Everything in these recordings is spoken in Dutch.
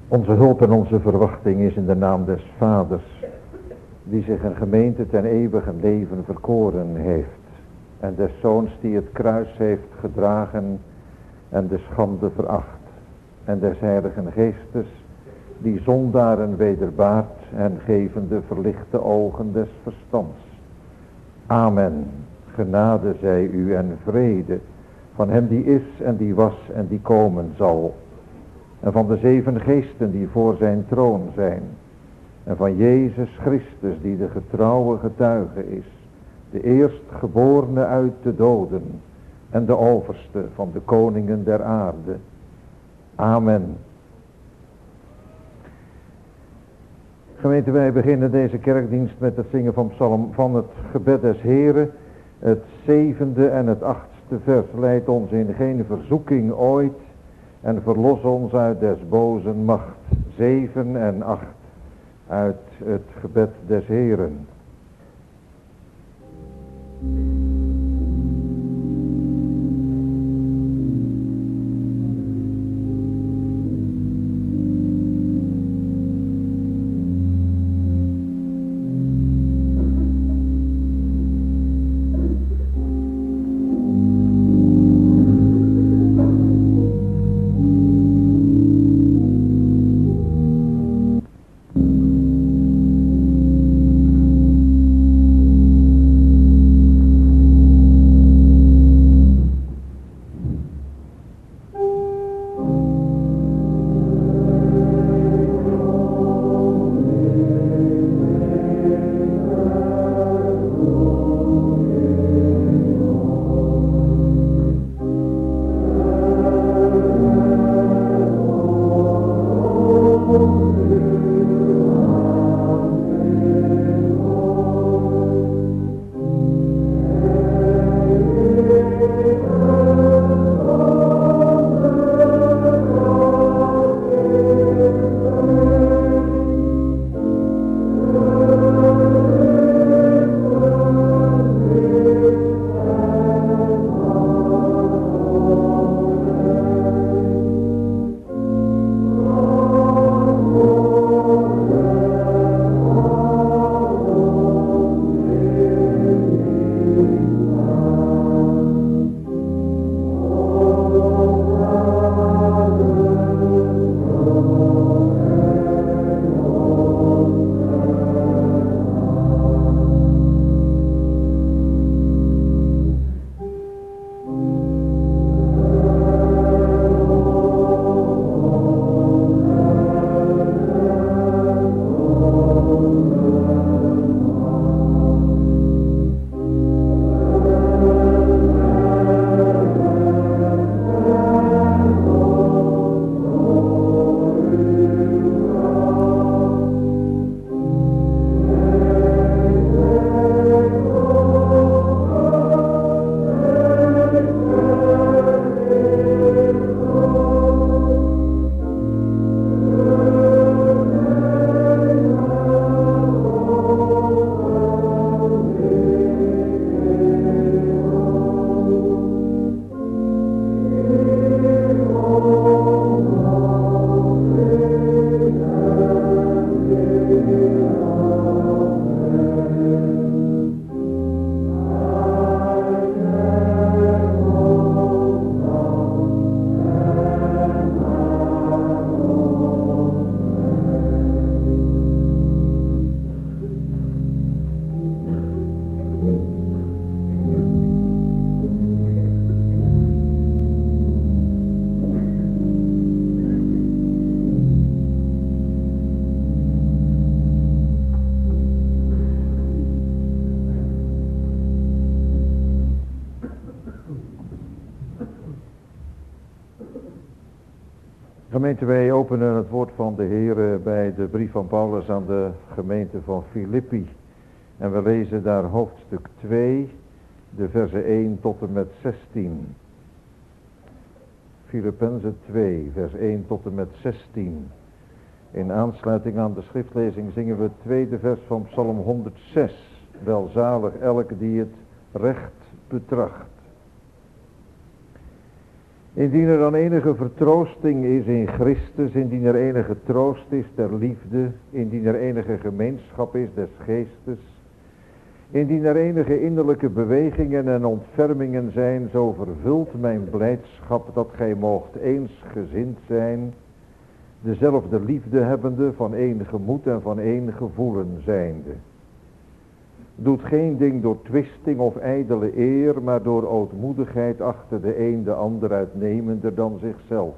Onze hulp en onze verwachting is in de naam des Vaders, die zich een gemeente ten eeuwige leven verkoren heeft. En des Zoons die het kruis heeft gedragen en de schande veracht. En des Heiligen Geestes, die zondaren wederbaart en gevende verlichte ogen des verstands. Amen. Genade zij u en vrede van hem die is en die was en die komen zal. En van de 7 geesten die voor zijn troon zijn. En van Jezus Christus die de getrouwe getuige is. De eerstgeborene uit de doden. En de overste van de koningen der aarde. Amen. Gemeente, wij beginnen deze kerkdienst met het zingen van het gebed des Heren. Het 7e en het 8e vers. Leidt ons in geen verzoeking ooit en verlos ons uit des bozen macht. 7 en 8 uit het gebed des Heren. Gemeente, wij openen het woord van de Heer bij de brief van Paulus aan de gemeente van Filippi. En we lezen daar hoofdstuk 2, de versen 1 tot en met 16. Filippenzen 2, vers 1 tot en met 16. In aansluiting aan de schriftlezing zingen we het tweede vers van Psalm 106. Welzalig elk die het recht betracht. Indien er dan enige vertroosting is in Christus, indien er enige troost is der liefde, indien er enige gemeenschap is des geestes, indien er enige innerlijke bewegingen en ontfermingen zijn, zo vervult mijn blijdschap dat gij moogt eensgezind zijn, dezelfde liefde hebbende, van één gemoed en van één gevoelen zijnde. Doet geen ding door twisting of ijdele eer, maar door ootmoedigheid achter de een de ander uitnemender dan zichzelf.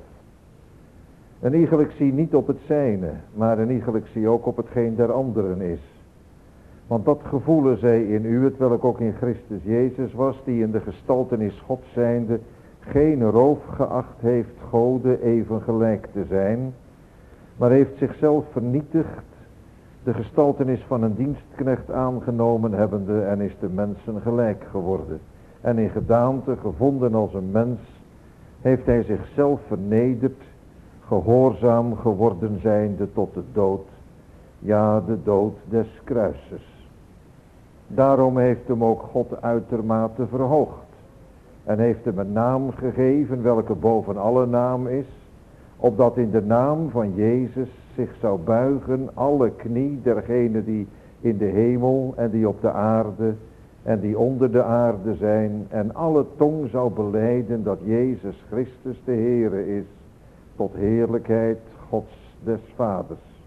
Een iegelijk zie niet op het zijne, maar een iegelijk zie ook op hetgeen der anderen is. Want dat gevoelen zij in u, hetwelk ook in Christus Jezus was, die in de gestaltenis God zijnde geen roof geacht heeft Gode even gelijk te zijn, maar heeft zichzelf vernietigd, de gestaltenis van een dienstknecht aangenomen hebbende, en is de mensen gelijk geworden. En in gedaante gevonden als een mens, heeft hij zichzelf vernederd, gehoorzaam geworden zijnde tot de dood, ja, de dood des kruises. Daarom heeft hem ook God uitermate verhoogd, en heeft hem een naam gegeven, welke boven alle naam is, opdat in de naam van Jezus zich zou buigen alle knie dergenen die in de hemel en die op de aarde en die onder de aarde zijn, en alle tong zou belijden dat Jezus Christus de Heere is, tot heerlijkheid Gods des Vaders.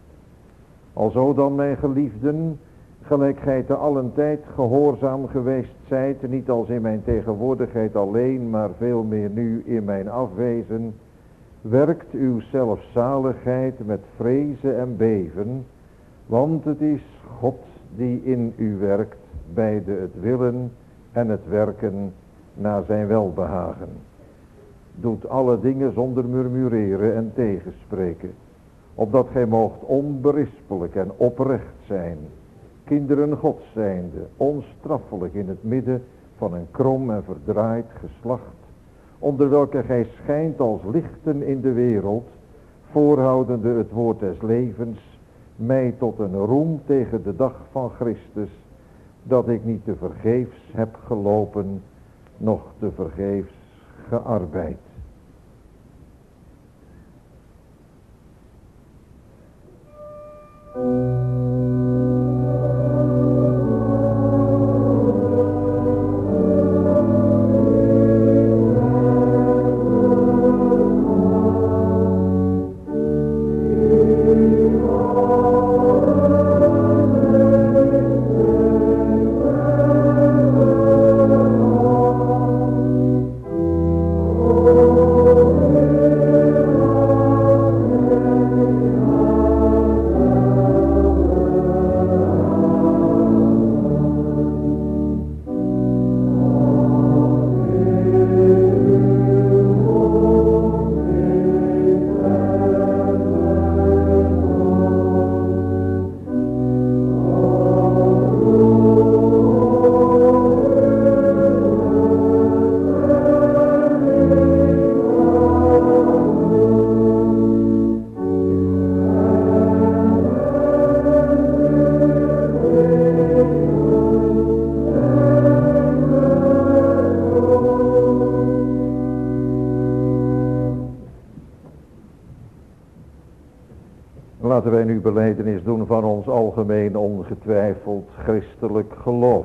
Alzo dan, mijn geliefden, gelijk gij te allen tijd gehoorzaam geweest zijt, niet als in mijn tegenwoordigheid alleen, maar veel meer nu in mijn afwezen, werkt uw zelfzaligheid met vrezen en beven, want het is God die in u werkt, beide het willen en het werken naar zijn welbehagen. Doet alle dingen zonder murmureren en tegenspreken, opdat gij moogt onberispelijk en oprecht zijn, kinderen Gods zijnde, onstraffelijk in het midden van een krom en verdraaid geslacht, onder welke gij schijnt als lichten in de wereld, voorhoudende het woord des levens, mij tot een roem tegen de dag van Christus, dat ik niet te vergeefs heb gelopen, noch te vergeefs gearbeid. Laten wij nu belijdenis doen van ons algemeen ongetwijfeld christelijk geloof.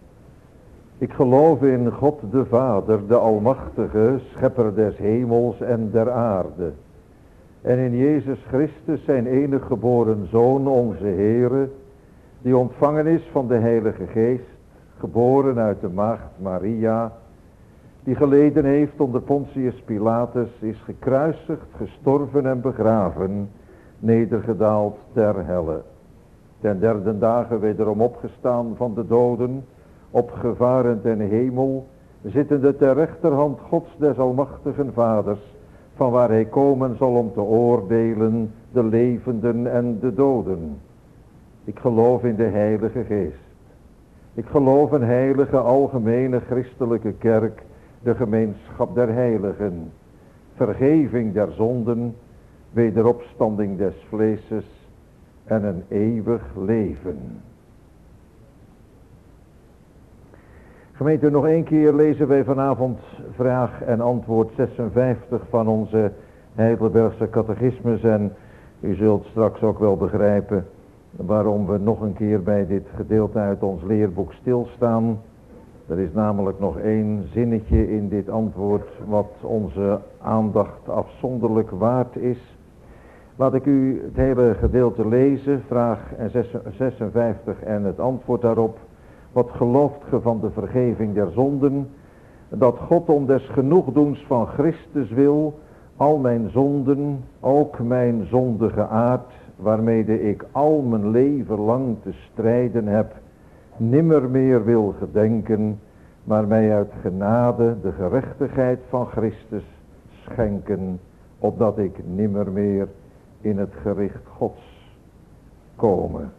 Ik geloof in God de Vader, de Almachtige, schepper des hemels en der aarde. En in Jezus Christus, zijn enige geboren Zoon, onze Heere, die ontvangen is van de Heilige Geest, geboren uit de maagd Maria, die geleden heeft onder Pontius Pilatus, is gekruisigd, gestorven en begraven, nedergedaald ter helle. Ten derde dagen wederom opgestaan van de doden, opgevaren ten hemel, zittende ter rechterhand Gods des Almachtigen Vaders, van waar hij komen zal om te oordelen de levenden en de doden. Ik geloof in de Heilige Geest. Ik geloof een heilige algemene christelijke kerk, de gemeenschap der heiligen, vergeving der zonden, wederopstanding des vleeses en een eeuwig leven. Gemeente, nog één keer lezen wij vanavond vraag en antwoord 56 van onze Heidelbergse catechismus. En u zult straks ook wel begrijpen waarom we nog een keer bij dit gedeelte uit ons leerboek stilstaan. Er is namelijk nog één zinnetje in dit antwoord wat onze aandacht afzonderlijk waard is. Laat ik u het hele gedeelte lezen, vraag 56 en het antwoord daarop. Wat gelooft ge van de vergeving der zonden? Dat God om des genoegdoens van Christus wil, al mijn zonden, ook mijn zondige aard, waarmede ik al mijn leven lang te strijden heb, nimmer meer wil gedenken, maar mij uit genade de gerechtigheid van Christus schenken, opdat ik nimmer meer in het gericht Gods komen.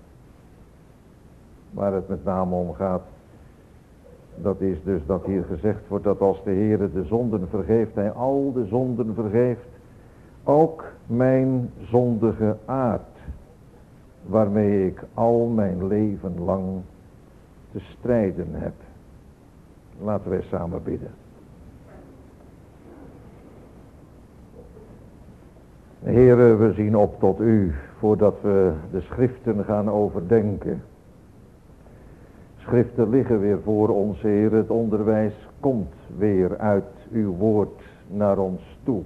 Waar het met name om gaat, dat is dus dat hier gezegd wordt dat als de Heere de zonden vergeeft, hij al de zonden vergeeft, ook mijn zondige aard, waarmee ik al mijn leven lang te strijden heb. Laten wij samen bidden. Heere, we zien op tot u, voordat we de schriften gaan overdenken. Schriften liggen weer voor ons, Heer. Het onderwijs komt weer uit uw woord naar ons toe.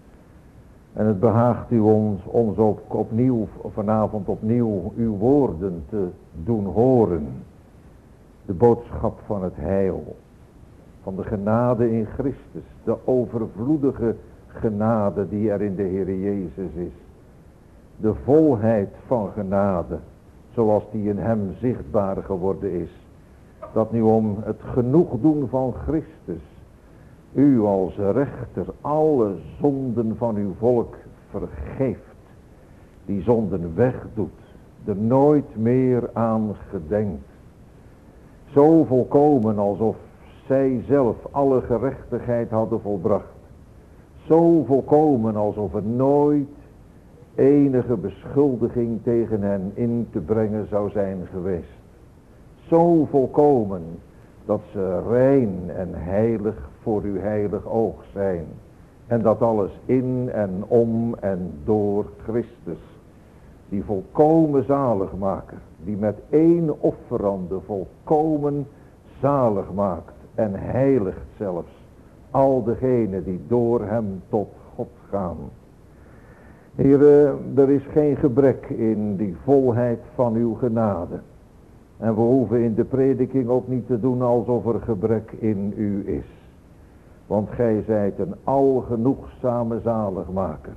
En het behaagt u ons ook vanavond opnieuw uw woorden te doen horen. De boodschap van het heil. Van de genade in Christus. De overvloedige genade die er in de Heer Jezus is. De volheid van genade. Zoals die in hem zichtbaar geworden is. Dat nu om het genoegdoen van Christus, u als rechter alle zonden van uw volk vergeeft, die zonden wegdoet, er nooit meer aan gedenkt. Zo volkomen alsof zij zelf alle gerechtigheid hadden volbracht. Zo volkomen alsof er nooit enige beschuldiging tegen hen in te brengen zou zijn geweest. Zo volkomen dat ze rein en heilig voor uw heilig oog zijn. En dat alles in en om en door Christus. Die volkomen zaligmaker. Die met één offerande volkomen zalig maakt. En heiligt zelfs al degenen die door hem tot God gaan. Heere, er is geen gebrek in die volheid van uw genade. En we hoeven in de prediking ook niet te doen alsof er gebrek in u is. Want gij zijt een algenoegzame zaligmaker.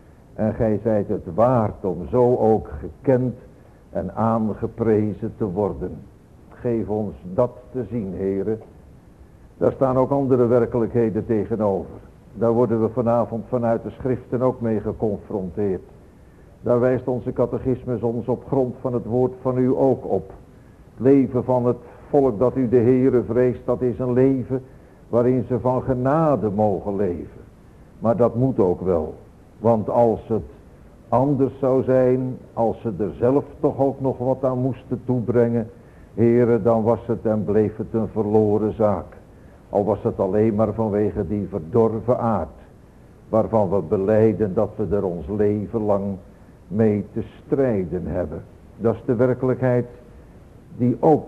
En gij zijt het waard om zo ook gekend en aangeprezen te worden. Geef ons dat te zien, Heere. Daar staan ook andere werkelijkheden tegenover. Daar worden we vanavond vanuit de schriften ook mee geconfronteerd. Daar wijst onze catechismus ons op grond van het woord van u ook op. Het leven van het volk dat u de Heere vreest, dat is een leven waarin ze van genade mogen leven. Maar dat moet ook wel. Want als het anders zou zijn, als ze er zelf toch ook nog wat aan moesten toebrengen, Heere, dan was het en bleef het een verloren zaak. Al was het alleen maar vanwege die verdorven aard, waarvan we belijden dat we er ons leven lang mee te strijden hebben. Dat is de werkelijkheid die ook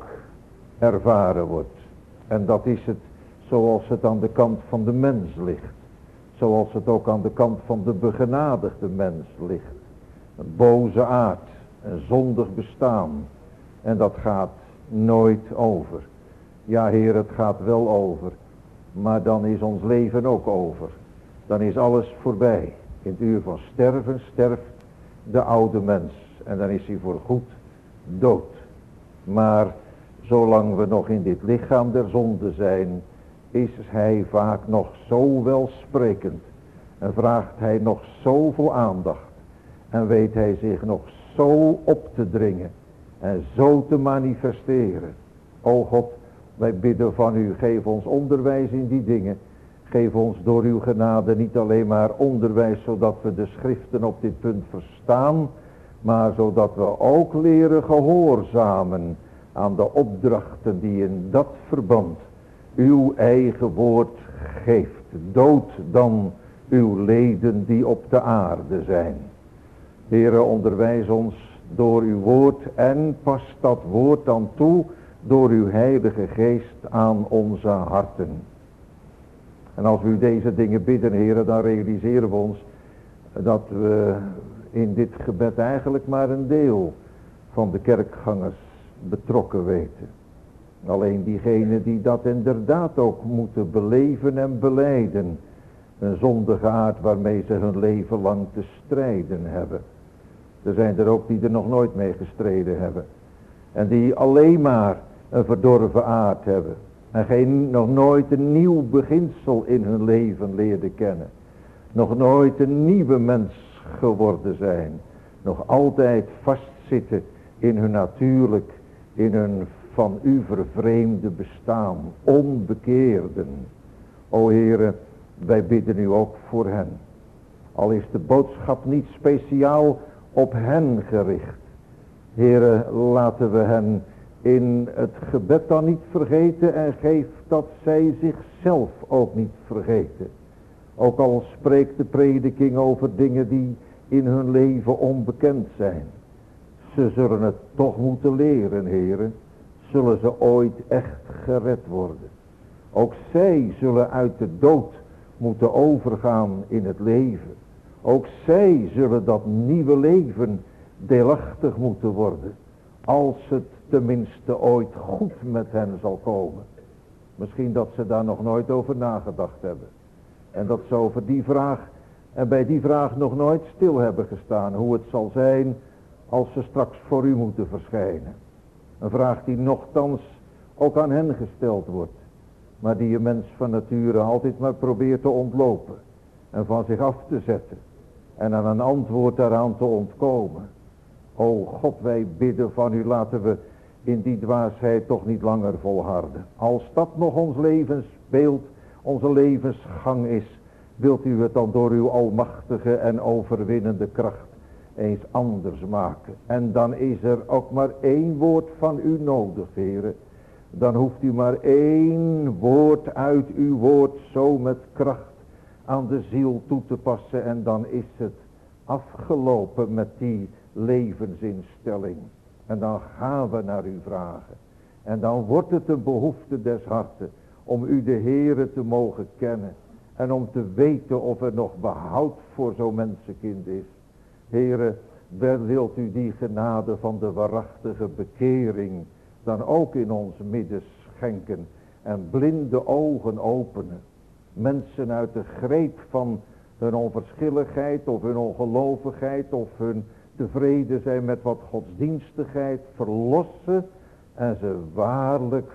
ervaren wordt. En dat is het zoals het aan de kant van de mens ligt. Zoals het ook aan de kant van de begenadigde mens ligt. Een boze aard, een zondig bestaan. En dat gaat nooit over. Ja, Heer, het gaat wel over. Maar dan is ons leven ook over. Dan is alles voorbij. In het uur van sterven sterft de oude mens. En dan is hij voorgoed dood. Maar zolang we nog in dit lichaam der zonde zijn, is hij vaak nog zo welsprekend. En vraagt hij nog zoveel aandacht. En weet hij zich nog zo op te dringen. En zo te manifesteren. O God, wij bidden van u, geef ons onderwijs in die dingen. Geef ons door uw genade niet alleen maar onderwijs zodat we de schriften op dit punt verstaan, maar zodat we ook leren gehoorzamen aan de opdrachten die in dat verband uw eigen woord geeft. Dood dan uw leden die op de aarde zijn. Heere, onderwijs ons door uw woord en pas dat woord dan toe door uw heilige geest aan onze harten. En als we u deze dingen bidden, Heere, dan realiseren we ons dat we in dit gebed eigenlijk maar een deel van de kerkgangers betrokken weten. Alleen diegenen die dat inderdaad ook moeten beleven en belijden. Een zondige aard waarmee ze hun leven lang te strijden hebben. Er zijn er ook die er nog nooit mee gestreden hebben. En die alleen maar een verdorven aard hebben. En nog nooit een nieuw beginsel in hun leven leerden kennen. Nog nooit een nieuwe mens geworden zijn. Nog altijd vastzitten in hun natuurlijk, in hun van u vervreemde bestaan. Onbekeerden. O Heere, wij bidden u ook voor hen. Al is de boodschap niet speciaal op hen gericht. Heere, laten we hen in het gebed dan niet vergeten en geef dat zij zichzelf ook niet vergeten. Ook al spreekt de prediking over dingen die in hun leven onbekend zijn. Ze zullen het toch moeten leren, Heere. Zullen ze ooit echt gered worden. Ook zij zullen uit de dood moeten overgaan in het leven. Ook zij zullen dat nieuwe leven deelachtig moeten worden. Als het tenminste ooit goed met hen zal komen. Misschien dat ze daar nog nooit over nagedacht hebben. En dat ze over die vraag en bij die vraag nog nooit stil hebben gestaan. Hoe het zal zijn als ze straks voor u moeten verschijnen. Een vraag die nochtans ook aan hen gesteld wordt. Maar die een mens van nature altijd maar probeert te ontlopen. En van zich af te zetten. En aan een antwoord daaraan te ontkomen. O God, wij bidden van u, laten we in die dwaasheid toch niet langer volharden. Als dat nog ons levensbeeld, onze levensgang is, wilt u het dan door uw almachtige en overwinnende kracht eens anders maken. En dan is er ook maar één woord van u nodig, Heere. Dan hoeft u maar één woord uit uw woord zo met kracht aan de ziel toe te passen. En dan is het afgelopen met die levensinstelling. En dan gaan we naar u vragen. En dan wordt het een behoefte des harten om u de Heere te mogen kennen. En om te weten of er nog behoud voor zo'n mensenkind is. Heere, wilt u die genade van de waarachtige bekering dan ook in ons midden schenken. En blinde ogen openen. Mensen uit de greep van hun onverschilligheid of hun ongelovigheid of hun tevreden zijn met wat godsdienstigheid verlossen. En ze waarlijk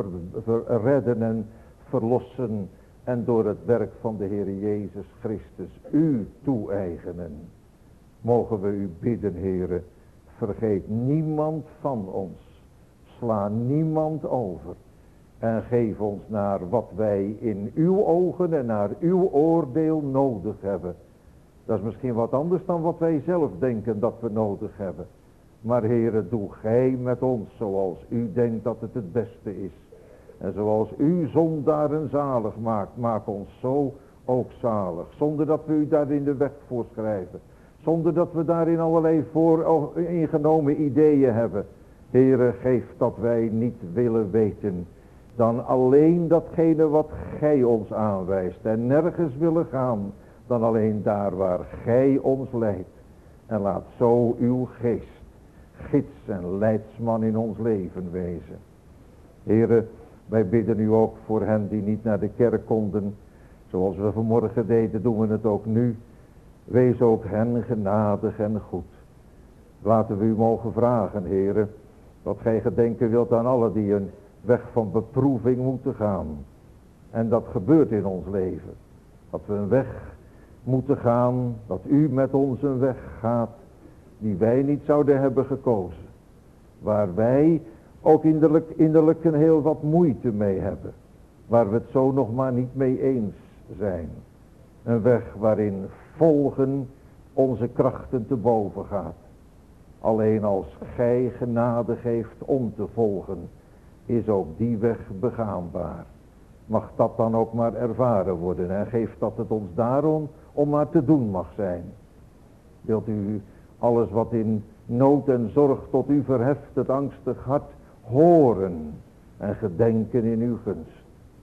redden en verlossen. En door het werk van de Heer Jezus Christus u toe-eigenen. Mogen we u bidden, Heere. Vergeet niemand van ons. Sla niemand over. En geef ons naar wat wij in uw ogen en naar uw oordeel nodig hebben. Dat is misschien wat anders dan wat wij zelf denken dat we nodig hebben. Maar Heere, doe gij met ons zoals u denkt dat het beste is. En zoals u zondaren zalig maakt, maak ons zo ook zalig. Zonder dat we u daarin de weg voorschrijven. Zonder dat we daarin allerlei ingenomen ideeën hebben. Heere, geef dat wij niet willen weten dan alleen datgene wat gij ons aanwijst. En nergens willen gaan dan alleen daar waar gij ons leidt. En laat zo uw geest, gids en leidsman in ons leven wezen. Heere, wij bidden u ook voor hen die niet naar de kerk konden. Zoals we vanmorgen deden, doen we het ook nu. Wees ook hen genadig en goed. Laten we u mogen vragen, Heere, dat gij gedenken wilt aan allen die een weg van beproeving moeten gaan. En dat gebeurt in ons leven. Dat we een weg moeten gaan, dat u met ons een weg gaat, die wij niet zouden hebben gekozen. Waar wij ook innerlijk een heel wat moeite mee hebben. Waar we het zo nog maar niet mee eens zijn. Een weg waarin volgen onze krachten te boven gaat. Alleen als gij genade geeft om te volgen, is ook die weg begaanbaar. mag dat dan ook maar ervaren worden. En geef dat het ons daarom om maar te doen mag zijn. Wilt u alles wat in nood en zorg tot u verheft, het angstig hart, horen en gedenken in uw gunst.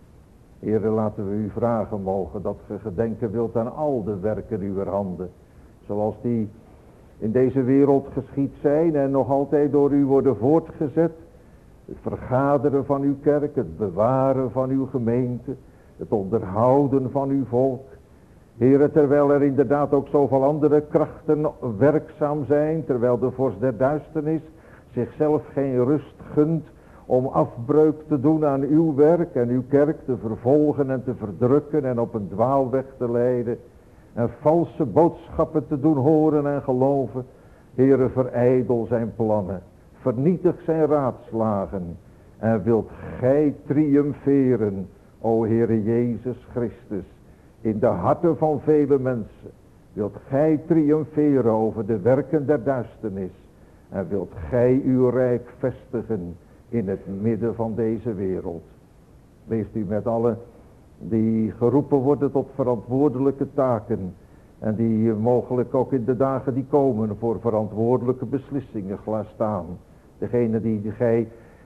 Heere, laten we u vragen mogen dat ge gedenken wilt aan al de werken uw handen. Zoals die in deze wereld geschied zijn en nog altijd door u worden voortgezet. Het vergaderen van uw kerk, het bewaren van uw gemeente, het onderhouden van uw volk. Heere, terwijl er inderdaad ook zoveel andere krachten werkzaam zijn, terwijl de vorst der duisternis zichzelf geen rust gunt om afbreuk te doen aan uw werk en uw kerk te vervolgen en te verdrukken en op een dwaalweg te leiden en valse boodschappen te doen horen en geloven. Heere, verijdel zijn plannen, vernietig zijn raadslagen en wilt gij triomferen, o Heere Jezus Christus, in de harten van vele mensen. Wilt gij triomferen over de werken der duisternis en wilt gij uw rijk vestigen in het midden van deze wereld. Wees u met allen die geroepen worden tot verantwoordelijke taken en die mogelijk ook in de dagen die komen voor verantwoordelijke beslissingen staan. Degene die gij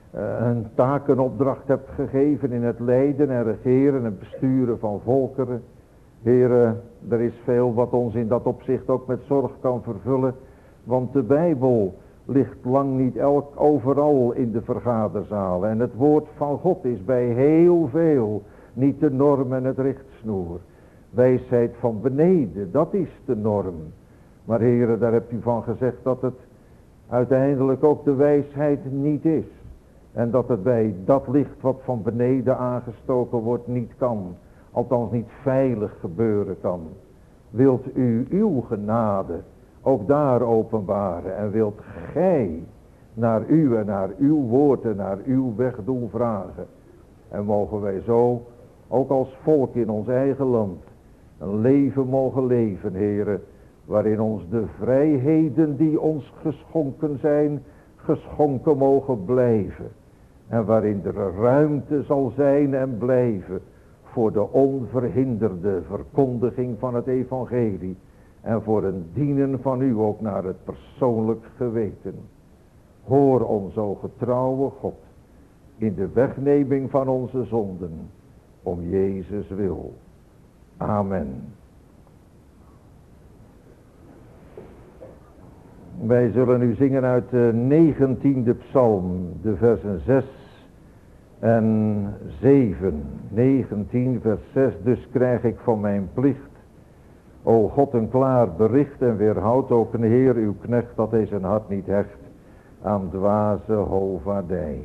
een takenopdracht hebt gegeven in het leiden en regeren en besturen van volkeren. Heere, er is veel wat ons in dat opzicht ook met zorg kan vervullen, want de Bijbel ligt lang niet overal in de vergaderzalen. En het woord van God is bij heel veel niet de norm en het richtsnoer. Wijsheid van beneden, dat is de norm. Maar Heere, daar hebt u van gezegd dat het uiteindelijk ook de wijsheid niet is. En dat het bij dat licht wat van beneden aangestoken wordt niet kan. Althans niet veilig gebeuren kan. Wilt u uw genade ook daar openbaren en wilt gij naar u en naar uw woord en naar uw weg doen vragen. En mogen wij zo ook als volk in ons eigen land een leven mogen leven, Heere, waarin ons de vrijheden die ons geschonken zijn, geschonken mogen blijven. En waarin er ruimte zal zijn en blijven voor de onverhinderde verkondiging van het evangelie. En voor een dienen van u ook naar het persoonlijk geweten. Hoor ons, o getrouwe God, in de wegneming van onze zonden, om Jezus wil. Amen. Wij zullen nu zingen uit de 19e psalm, de versen 6 en 7. 19 vers 6, dus krijg ik van mijn plicht, o God, een klaar bericht en weerhoud ook een Heer uw knecht dat hij zijn hart niet hecht aan dwaze hovaardij.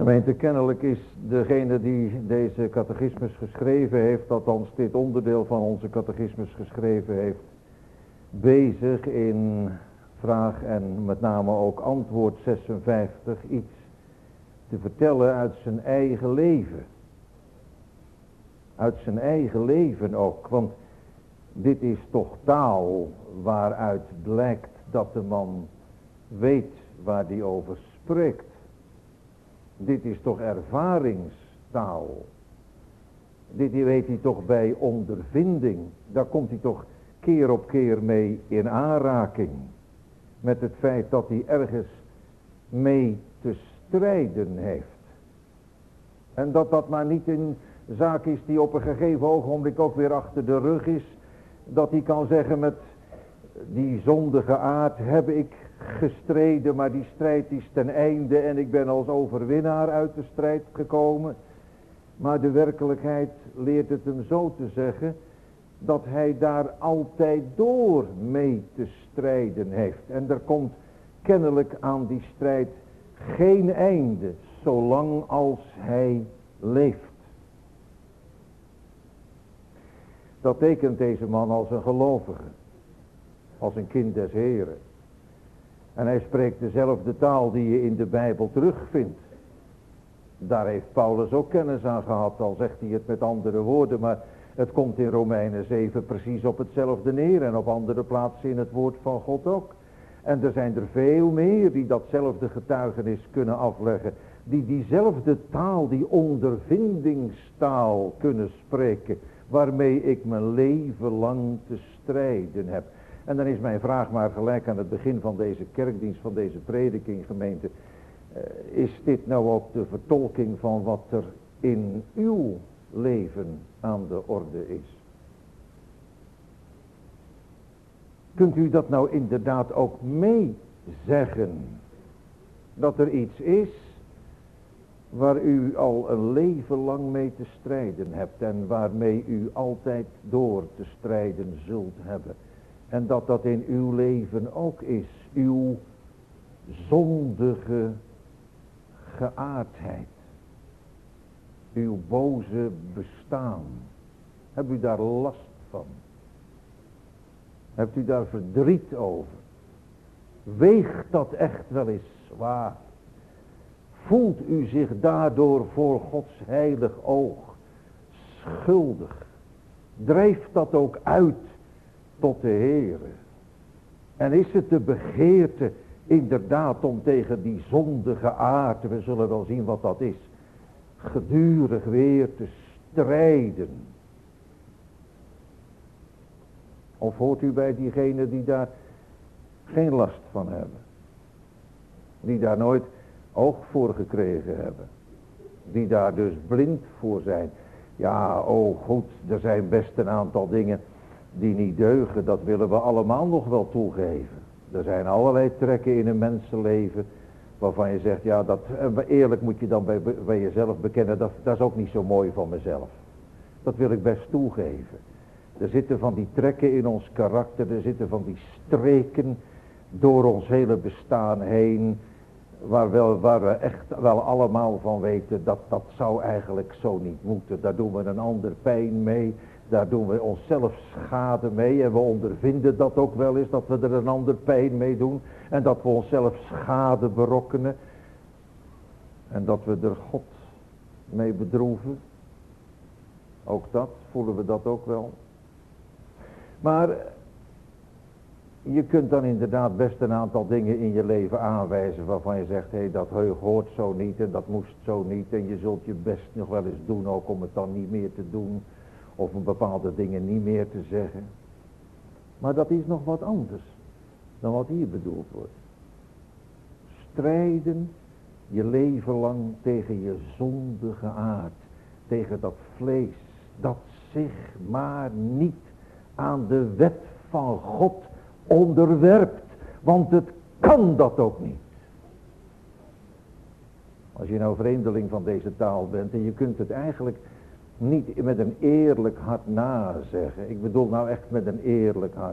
Gemeente, kennelijk is degene die deze catechismus geschreven heeft, althans dit onderdeel van onze catechismus geschreven heeft, bezig in vraag en met name ook antwoord 56 iets te vertellen uit zijn eigen leven. Uit zijn eigen leven ook, want dit is toch taal waaruit blijkt dat de man weet waar hij over spreekt. Dit is toch ervaringstaal. Dit weet hij toch bij ondervinding. Daar komt hij toch keer op keer mee in aanraking. Met het feit dat hij ergens mee te strijden heeft. En dat dat maar niet een zaak is die op een gegeven ogenblik ook weer achter de rug is. Dat hij kan zeggen met die zondige aard heb ik gestreden, maar die strijd is ten einde en ik ben als overwinnaar uit de strijd gekomen. Maar de werkelijkheid leert het hem zo te zeggen dat hij daar altijd door mee te strijden heeft. En er komt kennelijk aan die strijd geen einde, zolang als hij leeft. Dat tekent deze man als een gelovige, als een kind des Heren. En hij spreekt dezelfde taal die je in de Bijbel terugvindt. Daar heeft Paulus ook kennis aan gehad, al zegt hij het met andere woorden, maar het komt in Romeinen 7 precies op hetzelfde neer en op andere plaatsen in het woord van God ook. En er zijn er veel meer die datzelfde getuigenis kunnen afleggen, die diezelfde taal, die ondervindingstaal kunnen spreken, waarmee ik mijn leven lang te strijden heb. En dan is mijn vraag maar gelijk aan het begin van deze kerkdienst, van deze prediking, gemeente. Is dit nou ook de vertolking van wat er in uw leven aan de orde is? Kunt u dat nou inderdaad ook meezeggen? Dat er iets is waar u al een leven lang mee te strijden hebt en waarmee u altijd door te strijden zult hebben. En dat dat in uw leven ook is, uw zondige geaardheid. Uw boze bestaan. Hebt u daar last van? Hebt u daar verdriet over? Weegt dat echt wel eens zwaar? Voelt u zich daardoor voor Gods heilig oog schuldig? Drijft dat ook uit tot de Heere? En is het de begeerte inderdaad om tegen die zondige aard, we zullen wel zien wat dat is, gedurig weer te strijden? Of hoort u bij diegenen die daar geen last van hebben? Die daar nooit oog voor gekregen hebben? Die daar dus blind voor zijn? Ja, oh goed, er zijn best een aantal dingen die niet deugen, dat willen we allemaal nog wel toegeven. Er zijn allerlei trekken in een mensenleven waarvan je zegt, ja, dat eerlijk moet je dan bij jezelf bekennen, dat is ook niet zo mooi van mezelf. Dat wil ik best toegeven. Er zitten van die trekken in ons karakter, er zitten van die streken door ons hele bestaan heen, waar we echt wel allemaal van weten, dat zou eigenlijk zo niet moeten. Daar doen we een ander pijn mee, daar doen we onszelf schade mee en we ondervinden dat ook wel eens, dat we er een ander pijn mee doen en dat we onszelf schade berokkenen en dat we er God mee bedroeven. Ook dat, voelen we dat ook wel. Maar je kunt dan inderdaad best een aantal dingen in je leven aanwijzen waarvan je zegt, hé, dat hoort zo niet en dat moest zo niet en je zult je best nog wel eens doen ook om het dan niet meer te doen of om bepaalde dingen niet meer te zeggen. Maar dat is nog wat anders dan wat hier bedoeld wordt. Strijden je leven lang tegen je zondige aard, tegen dat vlees dat zich maar niet aan de wet van God onderwerpt, want het kan dat ook niet. Als je nou vreemdeling van deze taal bent en je kunt het eigenlijk niet met een eerlijk hart nazeggen, ik bedoel nou echt met een eerlijk hart,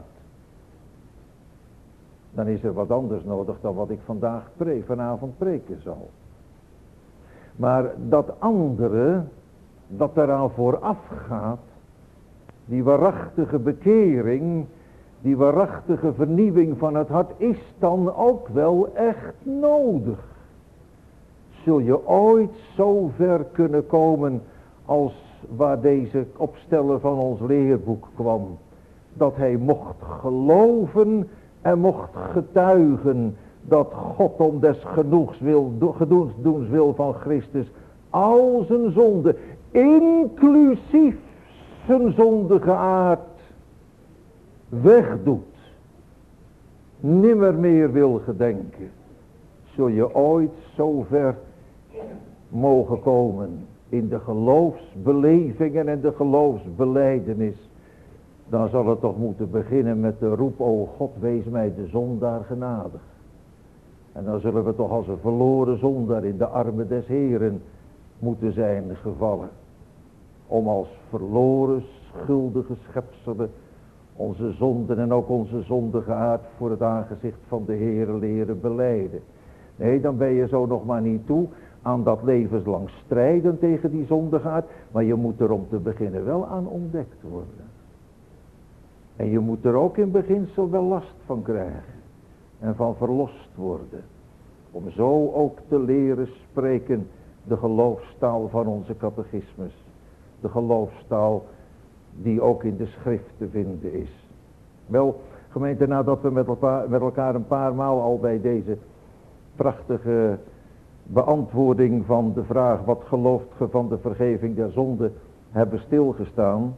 dan is er wat anders nodig dan wat ik vanavond preken zal. Maar dat andere, dat eraan vooraf gaat, die waarachtige bekering, die waarachtige vernieuwing van het hart, is dan ook wel echt nodig. Zul je ooit zo ver kunnen komen als waar deze opsteller van ons leerboek kwam, dat hij mocht geloven en mocht getuigen dat God om des gedoens wil van Christus al zijn zonde, inclusief zijn zondige aard, wegdoet, nimmer meer wil gedenken. Zul je ooit zo ver mogen komen in de geloofsbelevingen en de geloofsbelijdenis, dan zal het toch moeten beginnen met de roep: o God, wees mij de zondaar genadig. En dan zullen we toch als een verloren zondaar in de armen des Heeren moeten zijn gevallen, om als verloren schuldige schepselen onze zonden en ook onze zondige aard voor het aangezicht van de Heere leren belijden. Nee, dan ben je zo nog maar niet toe aan dat levenslang strijden tegen die zondige aard, maar je moet er om te beginnen wel aan ontdekt worden. En je moet er ook in beginsel wel last van krijgen en van verlost worden, om zo ook te leren spreken de geloofstaal van onze catechismus, de geloofstaal die ook in de schrift te vinden is. Wel, gemeente, nadat we met elkaar een paar maal al bij deze prachtige beantwoording van de vraag: wat gelooft ge van de vergeving der zonde, hebben stilgestaan.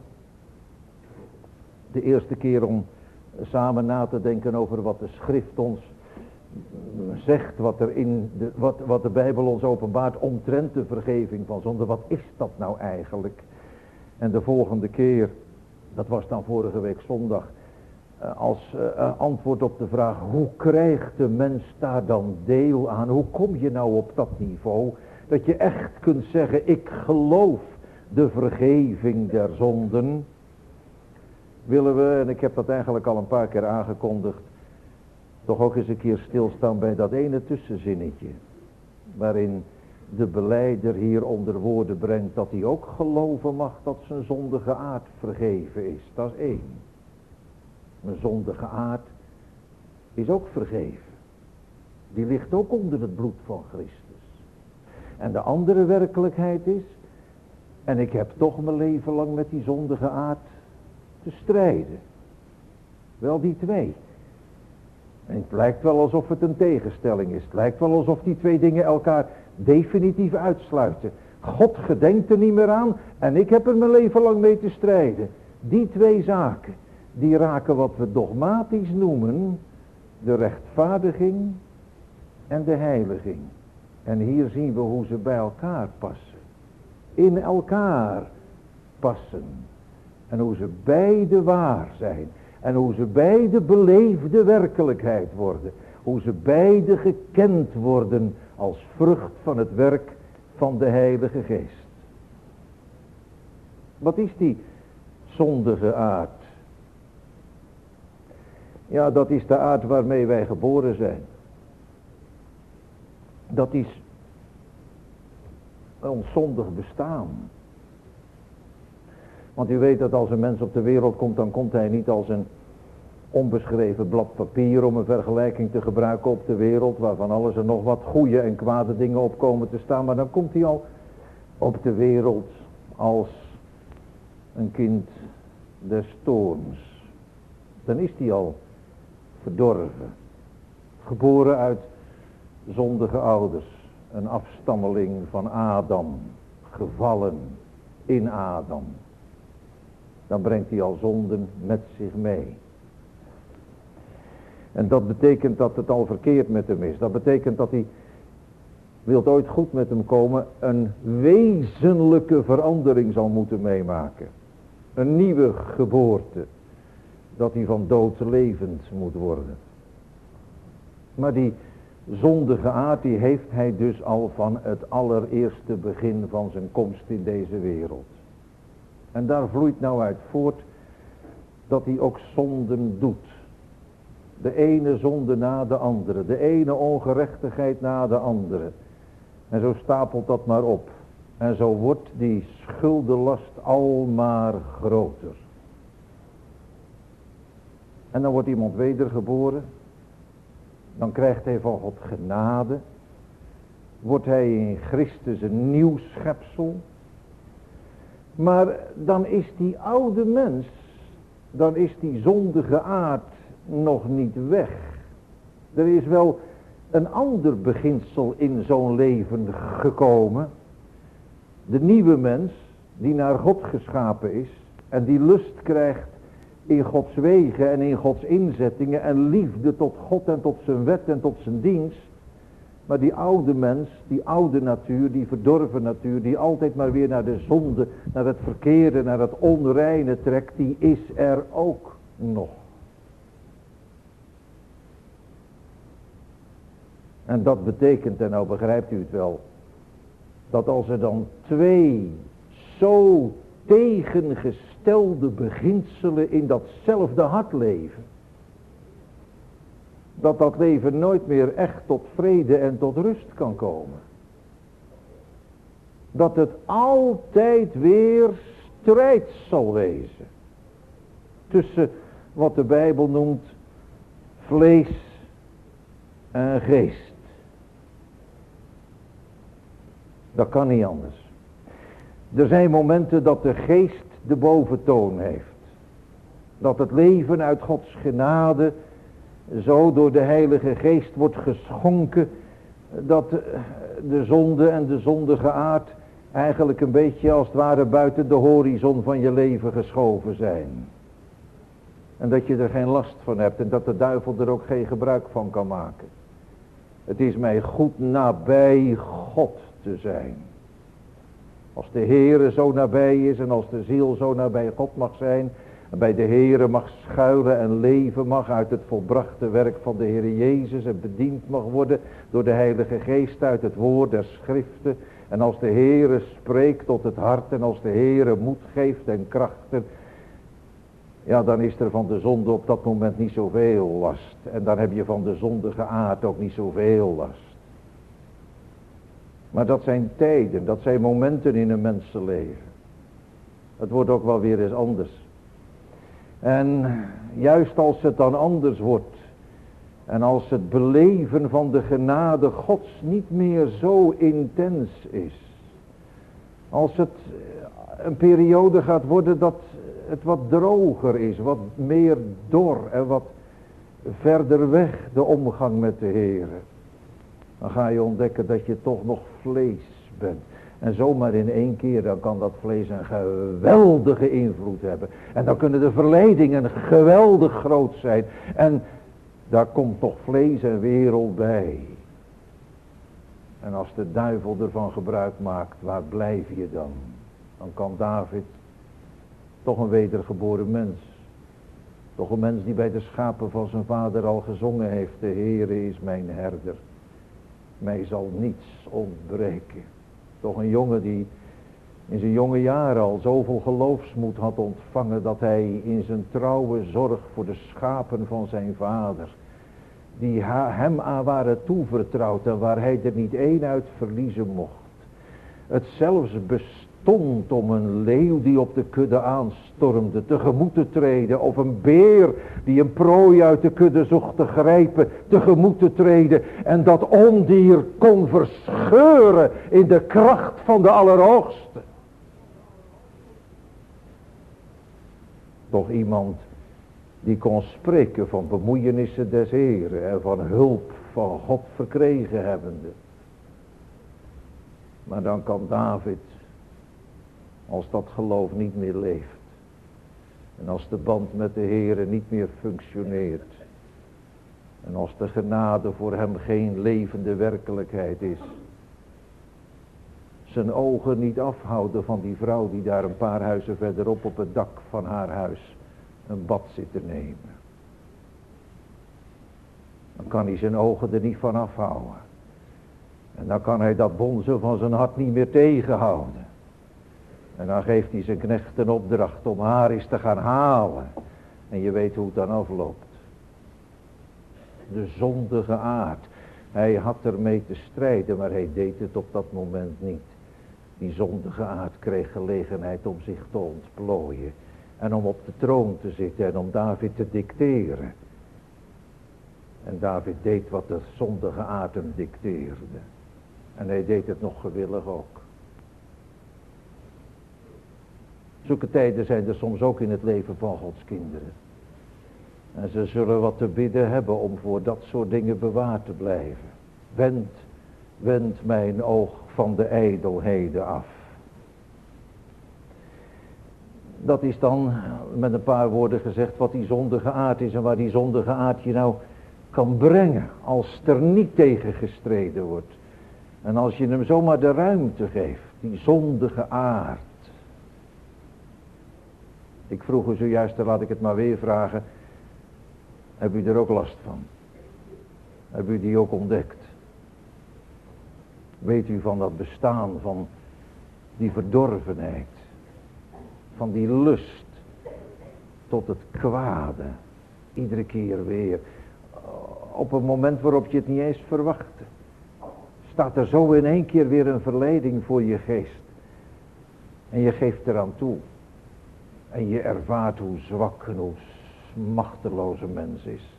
De eerste keer om samen na te denken over wat de schrift ons zegt, wat de Bijbel ons openbaart omtrent de vergeving van zonde. Wat is dat nou eigenlijk? En de volgende keer, dat was dan vorige week zondag, als antwoord op de vraag: hoe krijgt de mens daar dan deel aan? Hoe kom je nou op dat niveau dat je echt kunt zeggen: ik geloof de vergeving der zonden? Willen we, en ik heb dat eigenlijk al een paar keer aangekondigd, toch ook eens een keer stilstaan bij dat ene tussenzinnetje, waarin de belijder hier onder woorden brengt dat hij ook geloven mag dat zijn zondige aard vergeven is. Dat is één. Mijn zondige aard is ook vergeven. Die ligt ook onder het bloed van Christus. En de andere werkelijkheid is, en ik heb toch mijn leven lang met die zondige aard te strijden. Wel, die twee. En het lijkt wel alsof het een tegenstelling is. Het lijkt wel alsof die twee dingen elkaar definitief uitsluiten. God gedenkt er niet meer aan en ik heb er mijn leven lang mee te strijden. Die twee zaken, die raken wat we dogmatisch noemen de rechtvaardiging en de heiliging. En hier zien we hoe ze bij elkaar passen. In elkaar passen. En hoe ze beide waar zijn. En hoe ze beide beleefde werkelijkheid worden. Hoe ze beide gekend worden als vrucht van het werk van de Heilige Geest. Wat is die zondige aard? Ja, dat is de aard waarmee wij geboren zijn. Dat is ons zondig bestaan. Want u weet dat als een mens op de wereld komt, dan komt hij niet als een onbeschreven blad papier, om een vergelijking te gebruiken op de wereld, waarvan alles en nog wat goede en kwade dingen op komen te staan. Maar dan komt hij al op de wereld als een kind des toorns. Dan is hij al verdorven. Geboren uit zondige ouders. Een afstammeling van Adam. Gevallen in Adam. Dan brengt hij al zonden met zich mee. En dat betekent dat het al verkeerd met hem is. Dat betekent dat hij, wilt ooit goed met hem komen, een wezenlijke verandering zal moeten meemaken. Een nieuwe geboorte. Dat hij van dood levend moet worden. Maar die zondige aard, die heeft hij dus al van het allereerste begin van zijn komst in deze wereld. En daar vloeit nou uit voort dat hij ook zonden doet. De ene zonde na de andere. De ene ongerechtigheid na de andere. En zo stapelt dat maar op. En zo wordt die schuldenlast al maar groter. En dan wordt iemand wedergeboren. Dan krijgt hij van God genade. Wordt hij in Christus een nieuw schepsel. Maar dan is die oude mens, dan is die zondige aard nog niet weg. Er is wel een ander beginsel in zo'n leven gekomen. De nieuwe mens die naar God geschapen is en die lust krijgt in Gods wegen en in Gods inzettingen en liefde tot God en tot zijn wet en tot zijn dienst. Maar die oude mens, die oude natuur, die verdorven natuur, die altijd maar weer naar de zonde, naar het verkeerde, naar het onreine trekt, die is er ook nog. En dat betekent, en nou begrijpt u het wel, dat als er dan twee zo tegengestelde beginselen in datzelfde hart leven, dat leven nooit meer echt tot vrede en tot rust kan komen. Dat het altijd weer strijd zal wezen. Tussen wat de Bijbel noemt vlees en geest. Dat kan niet anders. Er zijn momenten dat de geest de boventoon heeft. Dat het leven uit Gods genade zo door de Heilige Geest wordt geschonken, dat de zonde en de zondige aard eigenlijk een beetje als het ware buiten de horizon van je leven geschoven zijn. En dat je er geen last van hebt en dat de duivel er ook geen gebruik van kan maken. Het is mij goed nabij God te zijn. Als de Heere zo nabij is en als de ziel zo nabij God mag zijn, en bij de Heere mag schuilen en leven mag uit het volbrachte werk van de Heere Jezus en bediend mag worden door de Heilige Geest uit het woord der schriften. En als de Heere spreekt tot het hart en als de Heere moed geeft en krachten, ja, dan is er van de zonde op dat moment niet zoveel last. En dan heb je van de zondige aard ook niet zoveel last. Maar dat zijn tijden, dat zijn momenten in een mensenleven. Het wordt ook wel weer eens anders. En juist als het dan anders wordt en als het beleven van de genade Gods niet meer zo intens is. Als het een periode gaat worden dat het wat droger is, wat meer dor en wat verder weg de omgang met de Heere. Dan ga je ontdekken dat je toch nog vlees bent. En zomaar in één keer, dan kan dat vlees een geweldige invloed hebben. En dan kunnen de verleidingen geweldig groot zijn. En daar komt toch vlees en wereld bij. En als de duivel ervan gebruik maakt, waar blijf je dan? Dan kan David, toch een wedergeboren mens. Toch een mens die bij de schapen van zijn vader al gezongen heeft. De Heere is mijn herder. Mij zal niets ontbreken. Toch een jongen die in zijn jonge jaren al zoveel geloofsmoed had ontvangen, dat hij in zijn trouwe zorg voor de schapen van zijn vader, die hem aan waren toevertrouwd en waar hij er niet één uit verliezen mocht, het zelfs bestond om een leeuw die op de kudde aanstormde tegemoet te treden, of een beer die een prooi uit de kudde zocht te grijpen tegemoet te treden en dat ondier kon verscheuren in de kracht van de Allerhoogste. Toch iemand die kon spreken van bemoeienissen des Heren en van hulp van God verkregen hebbende. Maar dan kan David, als dat geloof niet meer leeft en als de band met de Heere niet meer functioneert en als de genade voor hem geen levende werkelijkheid is, zijn ogen niet afhouden van die vrouw die daar een paar huizen verderop op het dak van haar huis een bad zit te nemen. Dan kan hij zijn ogen er niet van afhouden. En dan kan hij dat bonzen van zijn hart niet meer tegenhouden. En dan geeft hij zijn knecht een opdracht om haar eens te gaan halen. En je weet hoe het dan afloopt. De zondige aard. Hij had ermee te strijden, maar hij deed het op dat moment niet. Die zondige aard kreeg gelegenheid om zich te ontplooien. En om op de troon te zitten en om David te dicteren. En David deed wat de zondige aard hem dicteerde. En hij deed het nog gewillig ook. Zulke tijden zijn er soms ook in het leven van Gods kinderen. En ze zullen wat te bidden hebben om voor dat soort dingen bewaard te blijven. Wend mijn oog van de ijdelheden af. Dat is dan met een paar woorden gezegd wat die zondige aard is en waar die zondige aard je nou kan brengen als er niet tegen gestreden wordt. En als je hem zomaar de ruimte geeft, die zondige aard. Ik vroeg u zojuist, dan laat ik het maar weer vragen. Heb u er ook last van? Heb u die ook ontdekt? Weet u van dat bestaan, van die verdorvenheid, van die lust tot het kwade, iedere keer weer, op een moment waarop je het niet eens verwachtte, staat er zo in één keer weer een verleiding voor je geest. En je geeft eraan toe. En je ervaart hoe zwak en hoe machteloos een mens is.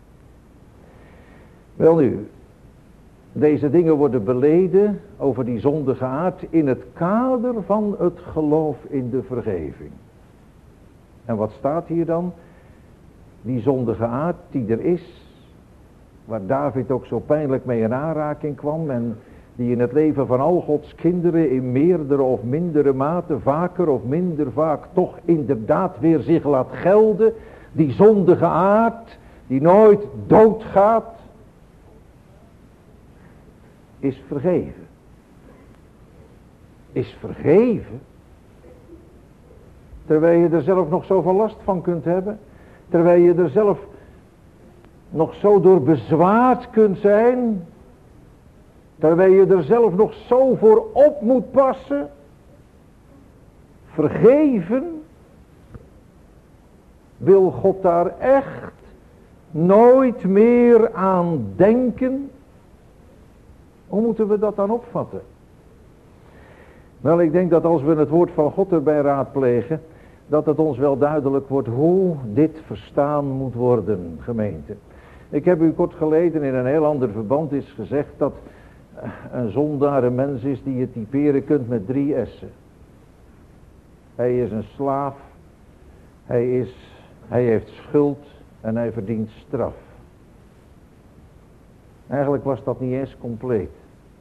Welnu, deze dingen worden beleden over die zondige aard in het kader van het geloof in de vergeving. En wat staat hier dan? Die zondige aard die er is, waar David ook zo pijnlijk mee in aanraking kwam en die in het leven van al Gods kinderen in meerdere of mindere mate, vaker of minder vaak, toch inderdaad weer zich laat gelden. Die zondige aard, die nooit doodgaat, is vergeven. Is vergeven. Terwijl je er zelf nog zoveel last van kunt hebben. Terwijl je er zelf nog zo door bezwaard kunt zijn. Terwijl je er zelf nog zo voor op moet passen. Vergeven. Wil God daar echt nooit meer aan denken? Hoe moeten we dat dan opvatten? Wel, ik denk dat als we het woord van God erbij raadplegen, dat het ons wel duidelijk wordt hoe dit verstaan moet worden, gemeente. Ik heb u kort geleden in een heel ander verband is gezegd dat een zondaar een mens is die je typeren kunt met 3 S'en. Hij is een slaaf, hij heeft schuld en hij verdient straf. Eigenlijk was dat niet eens compleet.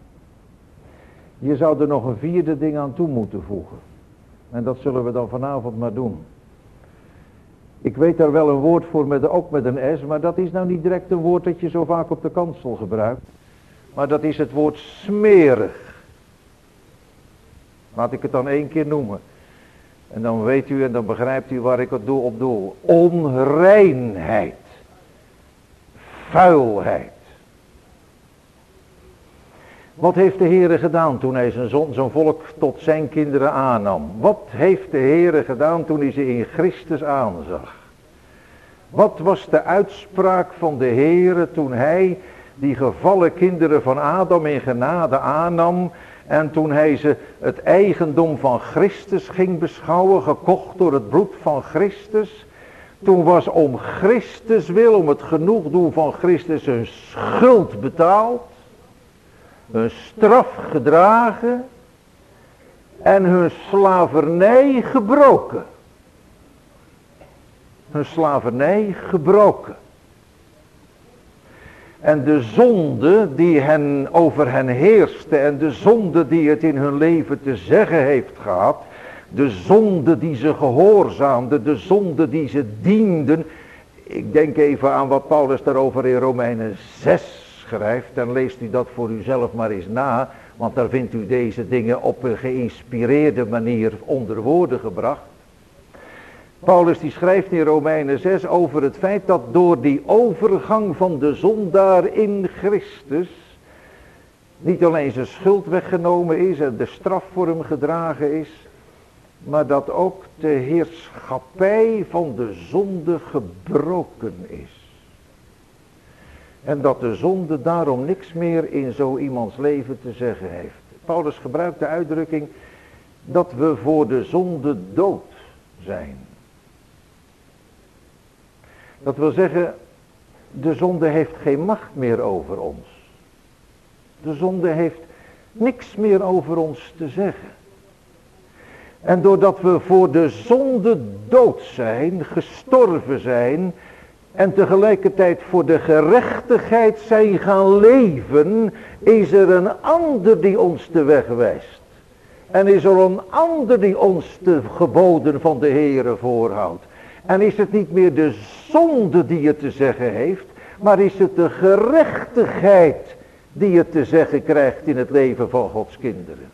Je zou er nog een 4e ding aan toe moeten voegen. En dat zullen we dan vanavond maar doen. Ik weet daar wel een woord voor, ook met een S, maar dat is nou niet direct een woord dat je zo vaak op de kansel gebruikt. Maar dat is het woord smerig. Laat ik het dan 1 keer noemen. En dan weet u en dan begrijpt u waar ik het op doel. Onreinheid. Vuilheid. Wat heeft de Heere gedaan toen hij zijn volk tot zijn kinderen aannam? Wat heeft de Heere gedaan toen hij ze in Christus aanzag? Wat was de uitspraak van de Heere toen hij die gevallen kinderen van Adam in genade aannam en toen hij ze het eigendom van Christus ging beschouwen, gekocht door het bloed van Christus? Toen was om Christus wil, om het genoegdoen van Christus hun schuld betaald, hun straf gedragen en hun slavernij gebroken. Hun slavernij gebroken. En de zonde die over hen heerste en de zonde die het in hun leven te zeggen heeft gehad, de zonde die ze gehoorzaamden, de zonde die ze dienden. Ik denk even aan wat Paulus daarover in Romeinen 6 schrijft en leest u dat voor uzelf maar eens na, want daar vindt u deze dingen op een geïnspireerde manier onder woorden gebracht. Paulus die schrijft in Romeinen 6 over het feit dat door die overgang van de zondaar in Christus niet alleen zijn schuld weggenomen is en de straf voor hem gedragen is, maar dat ook de heerschappij van de zonde gebroken is. En dat de zonde daarom niks meer in zo iemands leven te zeggen heeft. Paulus gebruikt de uitdrukking dat we voor de zonde dood zijn. Dat wil zeggen, de zonde heeft geen macht meer over ons. De zonde heeft niks meer over ons te zeggen. En doordat we voor de zonde dood zijn, gestorven zijn, en tegelijkertijd voor de gerechtigheid zijn gaan leven, is er een ander die ons de weg wijst. En is er een ander die ons de geboden van de Heere voorhoudt. En is het niet meer de zonde die het te zeggen heeft, maar is het de gerechtigheid die het te zeggen krijgt in het leven van Gods kinderen.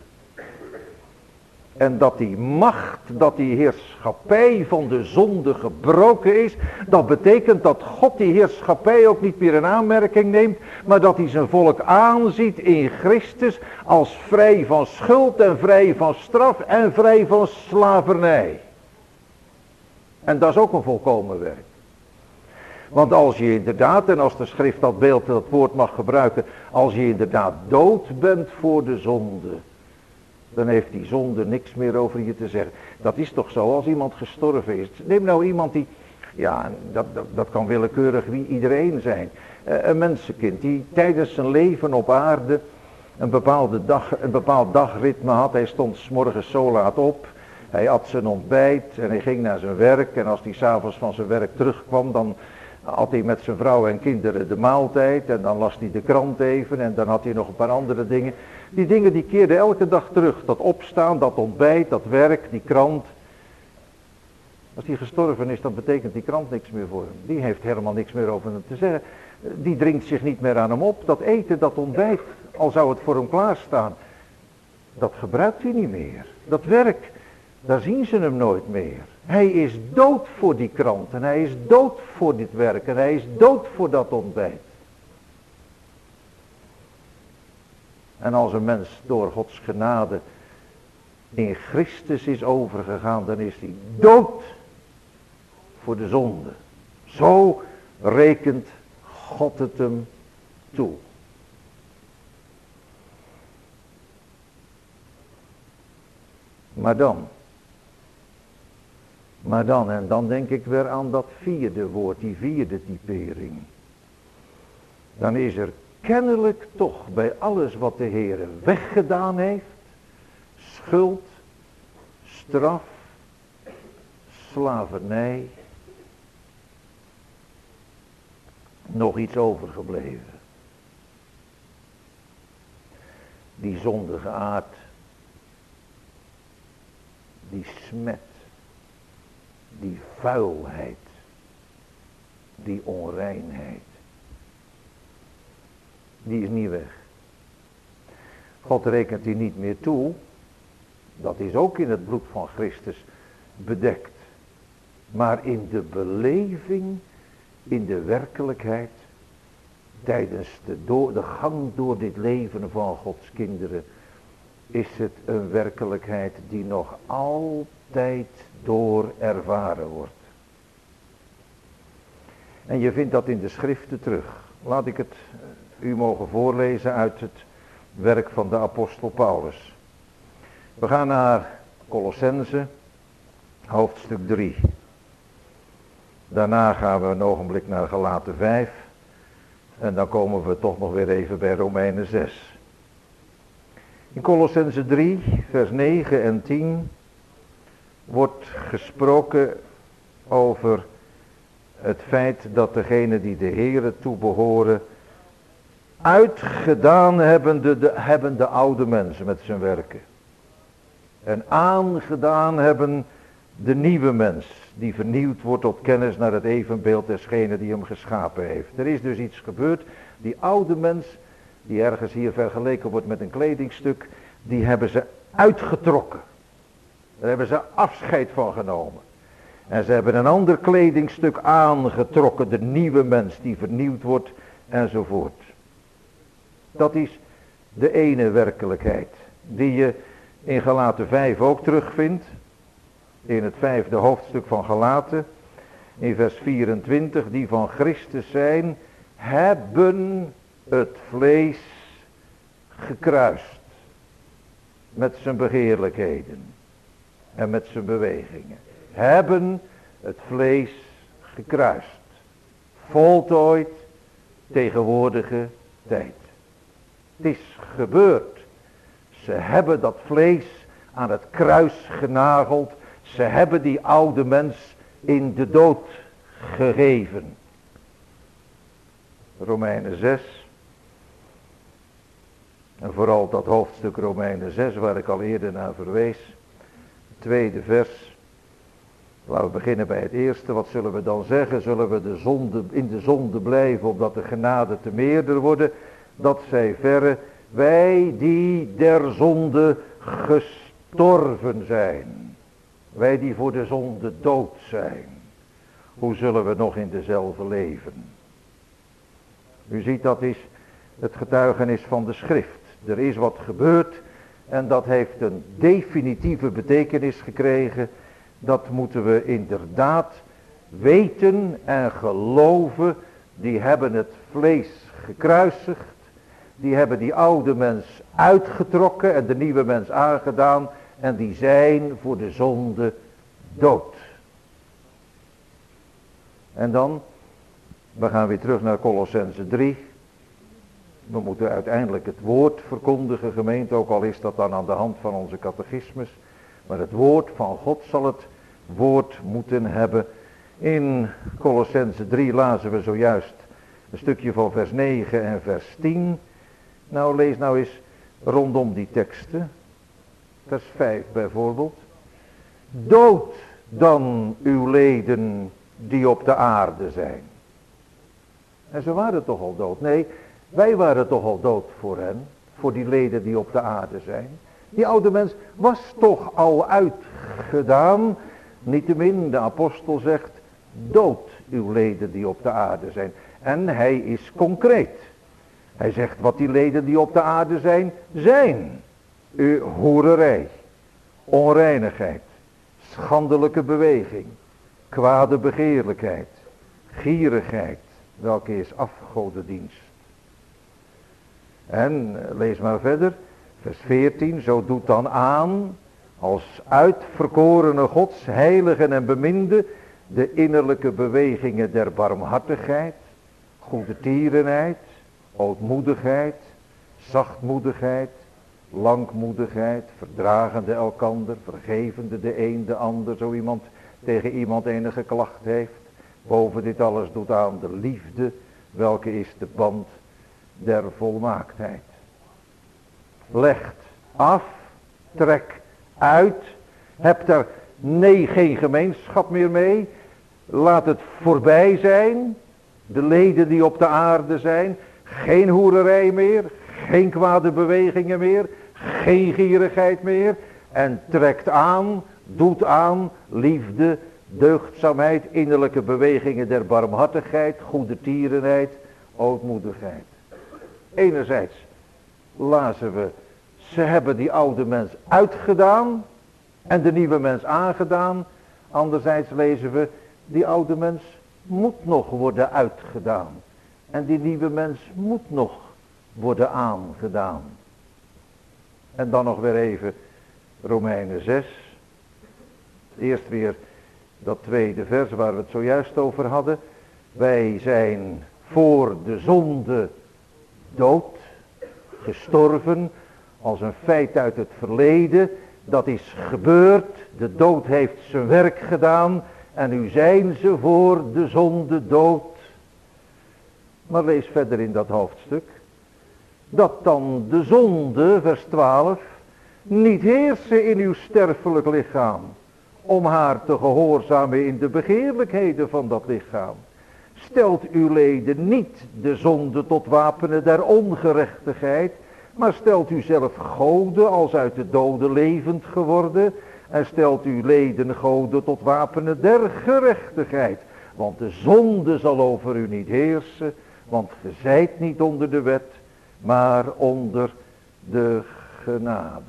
En dat die macht, dat die heerschappij van de zonde gebroken is, dat betekent dat God die heerschappij ook niet meer in aanmerking neemt, maar dat hij zijn volk aanziet in Christus als vrij van schuld en vrij van straf en vrij van slavernij. En dat is ook een volkomen werk. Want als je inderdaad, en als de schrift dat beeld, dat woord mag gebruiken, als je inderdaad dood bent voor de zonde, dan heeft die zonde niks meer over je te zeggen. Dat is toch zo, als iemand gestorven is. Neem nou iemand die, ja, dat kan willekeurig wie iedereen zijn. Een mensenkind die tijdens zijn leven op aarde een bepaald dagritme had. Hij stond 's morgens zo laat op. Hij at zijn ontbijt en hij ging naar zijn werk. En als hij 's avonds van zijn werk terugkwam, dan had hij met zijn vrouw en kinderen de maaltijd. En dan las hij de krant even en dan had hij nog een paar andere dingen. Die dingen die keerden elke dag terug. Dat opstaan, dat ontbijt, dat werk, die krant. Als hij gestorven is, dan betekent die krant niks meer voor hem. Die heeft helemaal niks meer over hem te zeggen. Die dringt zich niet meer aan hem op. Dat eten, dat ontbijt, al zou het voor hem klaarstaan, dat gebruikt hij niet meer. Dat werk, daar zien ze hem nooit meer. Hij is dood voor die krant en hij is dood voor dit werk en hij is dood voor dat ontbijt. En als een mens door Gods genade in Christus is overgegaan, dan is hij dood voor de zonde. Zo rekent God het hem toe. Maar dan, en dan denk ik weer aan dat vierde woord, die vierde typering. Dan is er kennelijk toch bij alles wat de Heere weggedaan heeft, schuld, straf, slavernij, nog iets overgebleven. Die zondige aard, die smet, die vuilheid, die onreinheid. Die is niet weg. God rekent die niet meer toe. Dat is ook in het bloed van Christus bedekt. Maar in de beleving, in de werkelijkheid, tijdens de gang door dit leven van Gods kinderen, is het een werkelijkheid die nog altijd door ervaren wordt. En je vindt dat in de schriften terug. Laat ik het u mogen voorlezen uit het werk van de apostel Paulus. We gaan naar Colossense, hoofdstuk 3. Daarna gaan we een ogenblik naar Galaten 5. En dan komen we toch nog weer even bij Romeinen 6. In Colossense 3, vers 9 en 10 wordt gesproken over het feit dat degenen die de Heere toebehoren uitgedaan hebben de oude mensen met zijn werken. En aangedaan hebben de nieuwe mens die vernieuwd wordt tot kennis naar het evenbeeld desgene die hem geschapen heeft. Er is dus iets gebeurd. Die oude mens, die ergens hier vergeleken wordt met een kledingstuk, die hebben ze uitgetrokken. Daar hebben ze afscheid van genomen. En ze hebben een ander kledingstuk aangetrokken, de nieuwe mens die vernieuwd wordt enzovoort. Dat is de ene werkelijkheid die je in Galaten 5 ook terugvindt. In het 5e hoofdstuk van Galaten, in vers 24, die van Christus zijn, hebben het vlees gekruist. Met zijn begeerlijkheden. En met zijn bewegingen. Hebben het vlees gekruist. Voltooid tegenwoordige tijd. Het is gebeurd. Ze hebben dat vlees aan het kruis genageld. Ze hebben die oude mens in de dood gegeven. Romeinen 6. En vooral dat hoofdstuk Romeinen 6 waar ik al eerder naar verwees. Het tweede vers. Laten we beginnen bij het eerste. Wat zullen we dan zeggen? Zullen we in de zonde blijven opdat de genade te meerder worden? Dat zij verre wij die der zonde gestorven zijn. Wij die voor de zonde dood zijn. Hoe zullen we nog in dezelfde leven? U ziet, dat is het getuigenis van de schrift. Er is wat gebeurd en dat heeft een definitieve betekenis gekregen. Dat moeten we inderdaad weten en geloven. Die hebben het vlees gekruisigd. Die hebben die oude mens uitgetrokken en de nieuwe mens aangedaan. En die zijn voor de zonde dood. En dan, we gaan weer terug naar Kolossenzen 3. We moeten uiteindelijk het woord verkondigen, gemeente, ook al is dat dan aan de hand van onze catechismus. Maar het woord van God zal het woord moeten hebben. In Kolossenzen 3 lazen we zojuist een stukje van vers 9 en vers 10. Nou, lees nou eens rondom die teksten. Vers 5 bijvoorbeeld. Dood dan uw leden die op de aarde zijn. En ze waren toch al dood. Nee, wij waren toch al dood voor hen. Voor die leden die op de aarde zijn. Die oude mens was toch al uitgedaan. Niettemin, de apostel zegt, dood uw leden die op de aarde zijn. En hij is concreet. Hij zegt wat die leden die op de aarde zijn. Hoererij, onreinigheid, schandelijke beweging, kwade begeerlijkheid, gierigheid, welke is afgodendienst. En lees maar verder, vers 14, zo doet dan aan, als uitverkorene Gods, heiligen en beminde, de innerlijke bewegingen der barmhartigheid, goedertierenheid, ootmoedigheid, zachtmoedigheid, langmoedigheid, verdragende elkander, vergevende de een de ander, zo iemand tegen iemand enige klacht heeft. Boven dit alles doet aan de liefde, welke is de band der volmaaktheid. Legt af, trek uit, hebt er geen gemeenschap meer mee, laat het voorbij zijn, de leden die op de aarde zijn, geen hoererij meer, geen kwade bewegingen meer, geen gierigheid meer en trekt aan, doet aan, liefde, deugdzaamheid, innerlijke bewegingen der barmhartigheid, goedertierenheid, ootmoedigheid. Enerzijds lazen we, ze hebben die oude mens uitgedaan en de nieuwe mens aangedaan. Anderzijds lezen we, die oude mens moet nog worden uitgedaan. En die nieuwe mens moet nog worden aangedaan. En dan nog weer even Romeinen 6. Eerst weer dat tweede vers waar we het zojuist over hadden. Wij zijn voor de zonde dood, gestorven, als een feit uit het verleden. Dat is gebeurd, de dood heeft zijn werk gedaan en nu zijn ze voor de zonde dood. Maar lees verder in dat hoofdstuk. Dat dan de zonde, vers 12, niet heersen in uw sterfelijk lichaam, om haar te gehoorzamen in de begeerlijkheden van dat lichaam. Stelt uw leden niet de zonde tot wapenen der ongerechtigheid, maar stelt u zelf goden als uit de doden levend geworden, en stelt uw leden goden tot wapenen der gerechtigheid. Want de zonde zal over u niet heersen, want ge zijt niet onder de wet, maar onder de genade.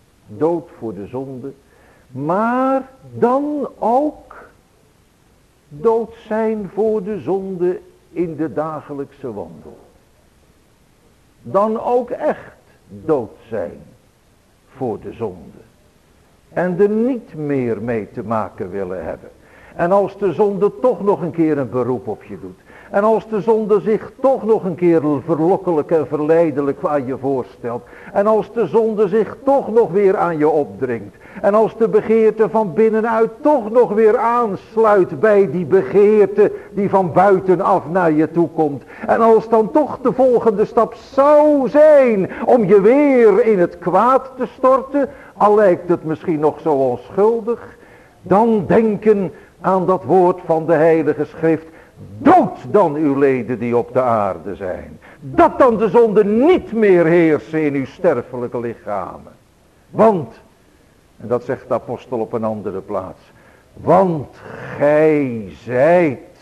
Dood voor de zonde, maar dan ook Dood zijn voor de zonde in de dagelijkse wandel. Dan ook echt dood zijn voor de zonde. En er niet meer mee te maken willen hebben. En als de zonde toch nog een keer een beroep op je doet. En als de zonde zich toch nog een keer verlokkelijk en verleidelijk aan je voorstelt. En als de zonde zich toch nog weer aan je opdringt. En als de begeerte van binnenuit toch nog weer aansluit bij die begeerte die van buitenaf naar je toe komt. En als dan toch de volgende stap zou zijn om je weer in het kwaad te storten. Al lijkt het misschien nog zo onschuldig. Dan denken aan dat woord van de Heilige Schrift. Dood dan uw leden die op de aarde zijn. Dat dan de zonde niet meer heersen in uw sterfelijke lichamen. Want, en dat zegt de apostel op een andere plaats. Want gij zijt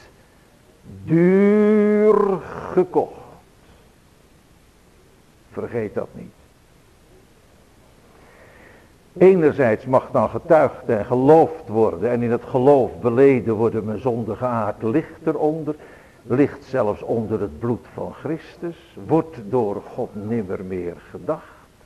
duur gekocht. Vergeet dat niet. Enerzijds mag dan getuigd en geloofd worden en in het geloof beleden worden mijn zondige aard ligt eronder, ligt zelfs onder het bloed van Christus, wordt door God nimmer meer gedacht.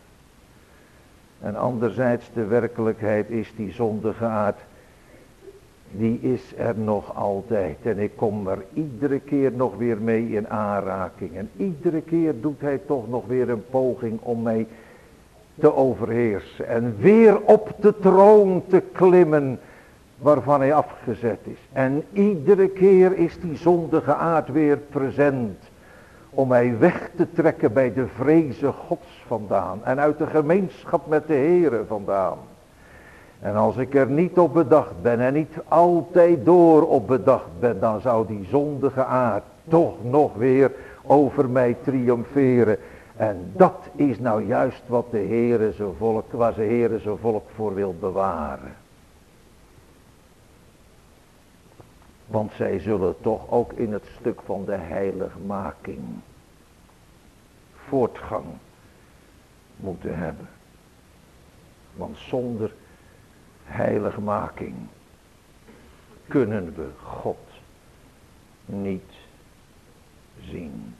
En anderzijds de werkelijkheid is die zondige aard, die is er nog altijd en ik kom er iedere keer nog weer mee in aanraking en iedere keer doet hij toch nog weer een poging om mij te overheersen en weer op de troon te klimmen waarvan hij afgezet is. En iedere keer is die zondige aard weer present om mij weg te trekken bij de vreze Gods vandaan en uit de gemeenschap met de Heere vandaan. En als ik er niet op bedacht ben en niet altijd door op bedacht ben, dan zou die zondige aard toch nog weer over mij triomferen. En dat is nou juist wat de Heere zijn volk, waar de Heere zijn volk voor wil bewaren. Want zij zullen toch ook in het stuk van de heiligmaking voortgang moeten hebben. Want zonder heiligmaking kunnen we God niet zien.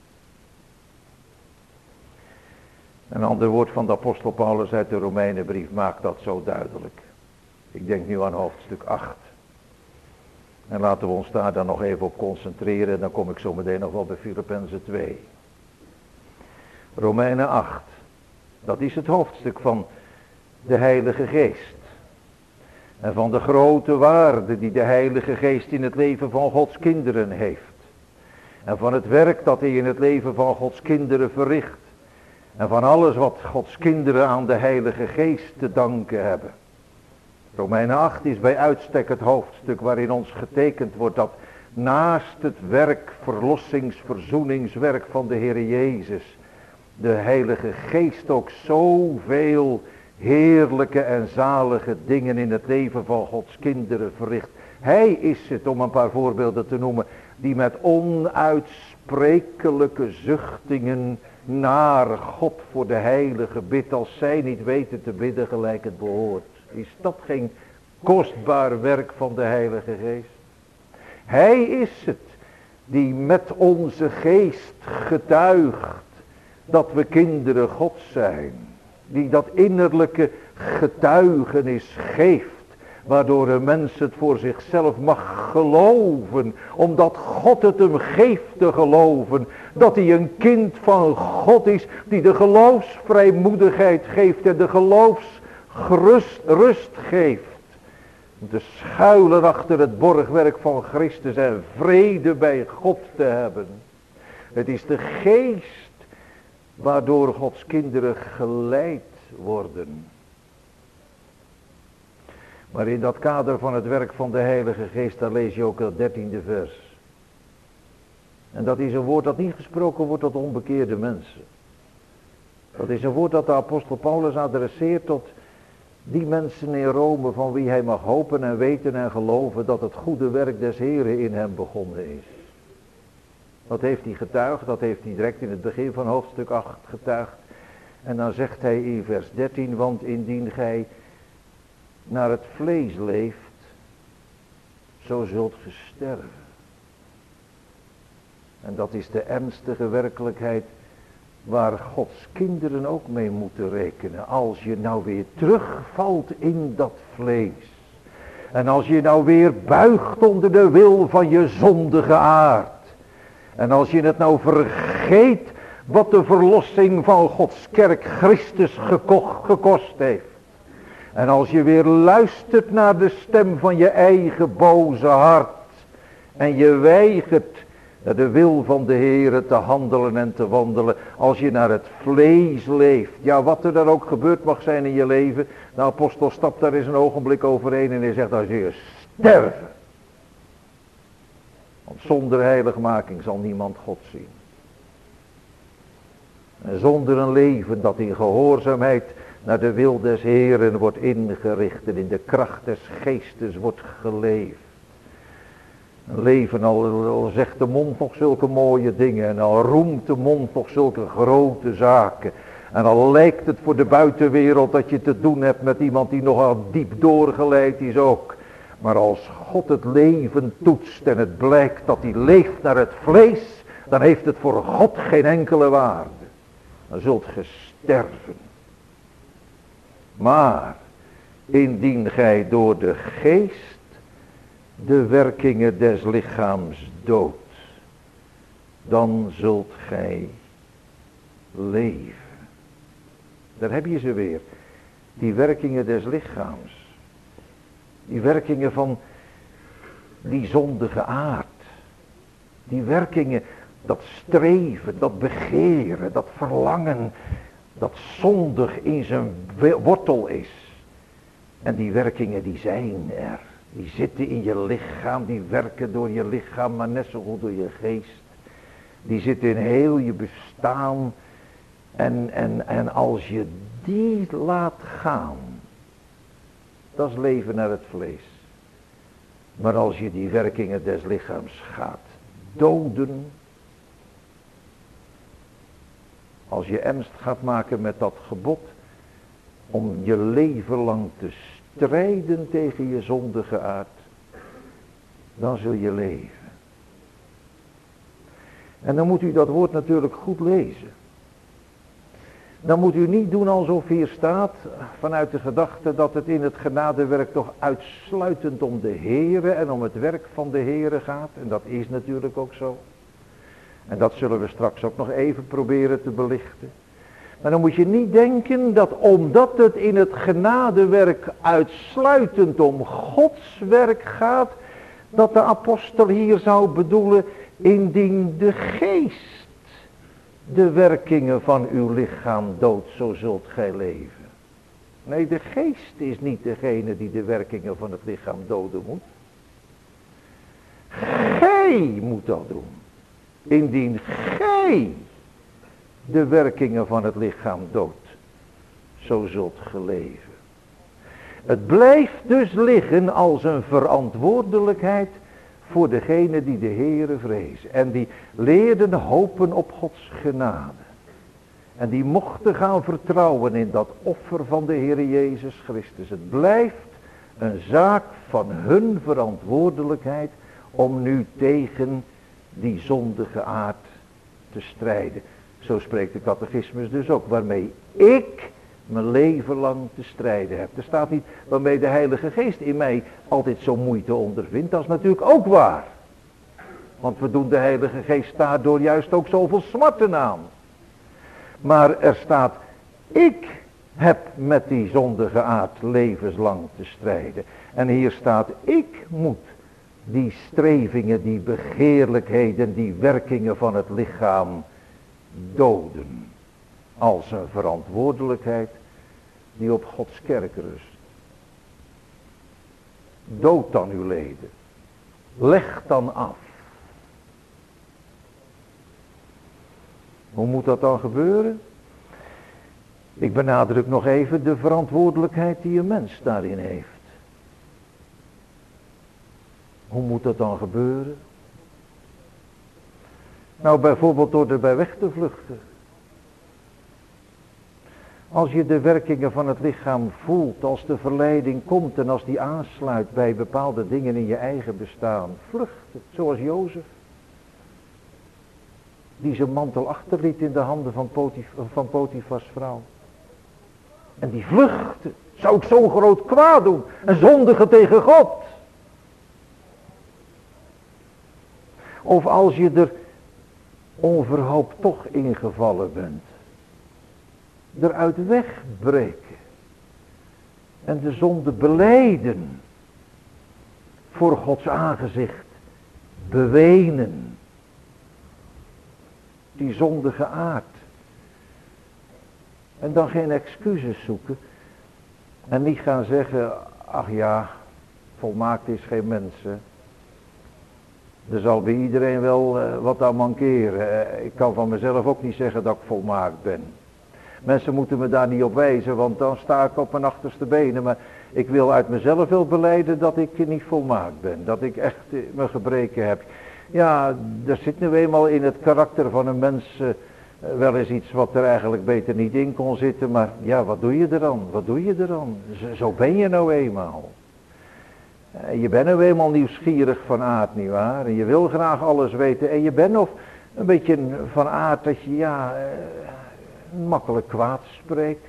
Een ander woord van de apostel Paulus uit de Romeinenbrief maakt dat zo duidelijk. Ik denk nu aan hoofdstuk 8. En laten we ons daar dan nog even op concentreren. En dan kom ik zo meteen nog wel bij Filippenzen 2. Romeinen 8. Dat is het hoofdstuk van de Heilige Geest. En van de grote waarde die de Heilige Geest in het leven van Gods kinderen heeft. En van het werk dat hij in het leven van Gods kinderen verricht. En van alles wat Gods kinderen aan de Heilige Geest te danken hebben. Romeinen 8 is bij uitstek het hoofdstuk waarin ons getekend wordt dat naast het werk, verzoeningswerk van de Heer Jezus, de Heilige Geest ook zoveel heerlijke en zalige dingen in het leven van Gods kinderen verricht. Hij is het, om een paar voorbeelden te noemen, die met onuitsprekelijke zuchtingen naar God voor de heilige bidt, als zij niet weten te bidden gelijk het behoort. Is dat geen kostbaar werk van de Heilige Geest? Hij is het die met onze geest getuigt dat we kinderen Gods zijn. Die dat innerlijke getuigenis geeft. Waardoor een mens het voor zichzelf mag geloven. Omdat God het hem geeft te geloven. Dat hij een kind van God is. Die de geloofsvrijmoedigheid geeft. En de geloofsrust geeft. Om te schuilen achter het borgwerk van Christus. En vrede bij God te hebben. Het is de geest waardoor Gods kinderen geleid worden. Maar in dat kader van het werk van de Heilige Geest, daar lees je ook het 13e vers. En dat is een woord dat niet gesproken wordt tot onbekeerde mensen. Dat is een woord dat de apostel Paulus adresseert tot die mensen in Rome van wie hij mag hopen en weten en geloven dat het goede werk des Heren in hem begonnen is. Dat heeft hij getuigd, dat heeft hij direct in het begin van hoofdstuk 8 getuigd. En dan zegt hij in vers 13, want indien gij naar het vlees leeft, zo zult ge sterven. En dat is de ernstige werkelijkheid waar Gods kinderen ook mee moeten rekenen. Als je nou weer terugvalt in dat vlees. En als je nou weer buigt onder de wil van je zondige aard. En als je het nou vergeet wat de verlossing van Gods kerk Christus gekost heeft. En als je weer luistert naar de stem van je eigen boze hart. En je weigert naar de wil van de Heere te handelen en te wandelen. Als je naar het vlees leeft. Ja, wat er dan ook gebeurd mag zijn in je leven. De apostel stapt daar eens een ogenblik overheen en hij zegt, als je sterven. Want zonder heiligmaking zal niemand God zien. En zonder een leven dat in gehoorzaamheid naar de wil des Heeren wordt ingericht en in de kracht des geestes wordt geleefd. Een leven al zegt de mond nog zulke mooie dingen en al roemt de mond nog zulke grote zaken. En al lijkt het voor de buitenwereld dat je te doen hebt met iemand die nogal diep doorgeleid is ook. Maar als God het leven toetst en het blijkt dat hij leeft naar het vlees, dan heeft het voor God geen enkele waarde. Dan zult ge sterven. Maar indien gij door de geest de werkingen des lichaams doodt, dan zult gij leven. Daar heb je ze weer. Die werkingen des lichaams. Die werkingen van die zondige aard. Die werkingen, dat streven, dat begeren, dat verlangen, dat zondig in zijn wortel is. En die werkingen die zijn er. Die zitten in je lichaam, die werken door je lichaam, maar net zo goed door je geest. Die zitten in heel je bestaan. En als je die laat gaan, dat is leven naar het vlees. Maar als je die werkingen des lichaams gaat doden, als je ernst gaat maken met dat gebod, om je leven lang te strijden tegen je zondige aard, dan zul je leven. En dan moet u dat woord natuurlijk goed lezen. Dan moet u niet doen alsof hier staat, vanuit de gedachte dat het in het genadewerk toch uitsluitend om de Heere en om het werk van de Heere gaat. En dat is natuurlijk ook zo. En dat zullen we straks ook nog even proberen te belichten. Maar dan moet je niet denken dat omdat het in het genadewerk uitsluitend om Gods werk gaat, dat de apostel hier zou bedoelen, indien de geest de werkingen van uw lichaam doodt, zo zult gij leven. Nee, de geest is niet degene die de werkingen van het lichaam doden moet. Gij moet dat doen. Indien gij de werkingen van het lichaam doodt, zo zult ge leven. Het blijft dus liggen als een verantwoordelijkheid voor degene die de Heere vrezen. En die leerden hopen op Gods genade. En die mochten gaan vertrouwen in dat offer van de Heere Jezus Christus. Het blijft een zaak van hun verantwoordelijkheid om nu tegen die zondige aard te strijden. Zo spreekt de catechismus dus ook, waarmee ik mijn leven lang te strijden heb. Er staat niet waarmee de Heilige Geest in mij altijd zo moeite ondervindt. Dat is natuurlijk ook waar. Want we doen de Heilige Geest daardoor juist ook zoveel smarten aan. Maar er staat, ik heb met die zondige aard levenslang te strijden. En hier staat, ik moet die strevingen, die begeerlijkheden, die werkingen van het lichaam doden. Als een verantwoordelijkheid die op Gods kerk rust. Dood dan uw leden. Leg dan af. Hoe moet dat dan gebeuren? Ik benadruk nog even de verantwoordelijkheid die een mens daarin heeft. Hoe moet dat dan gebeuren? Nou, bijvoorbeeld door erbij weg te vluchten. Als je de werkingen van het lichaam voelt, als de verleiding komt en als die aansluit bij bepaalde dingen in je eigen bestaan, vluchten, zoals Jozef. Die zijn mantel achterliet in de handen van Potifars vrouw. En die vluchtte. Zou ik zo'n groot kwaad doen en zondigen tegen God? Of als je er onverhoopt toch ingevallen bent. Eruit wegbreken. En de zonde belijden. Voor Gods aangezicht. Bewenen. Die zondige aard. En dan geen excuses zoeken. En niet gaan zeggen, ach ja, volmaakt is geen mens. Hè. Er zal bij iedereen wel wat aan mankeren. Ik kan van mezelf ook niet zeggen dat ik volmaakt ben. Mensen moeten me daar niet op wijzen, want dan sta ik op mijn achterste benen. Maar ik wil uit mezelf wel belijden dat ik niet volmaakt ben. Dat ik echt mijn gebreken heb. Ja, er zit nu eenmaal in het karakter van een mens wel eens iets wat er eigenlijk beter niet in kon zitten. Maar ja, wat doe je er dan? Wat doe je er dan? Zo ben je nou eenmaal. Je bent nou eenmaal nieuwsgierig van aard, nietwaar? En je wil graag alles weten. En je bent nog een beetje van aard dat je makkelijk kwaad spreekt.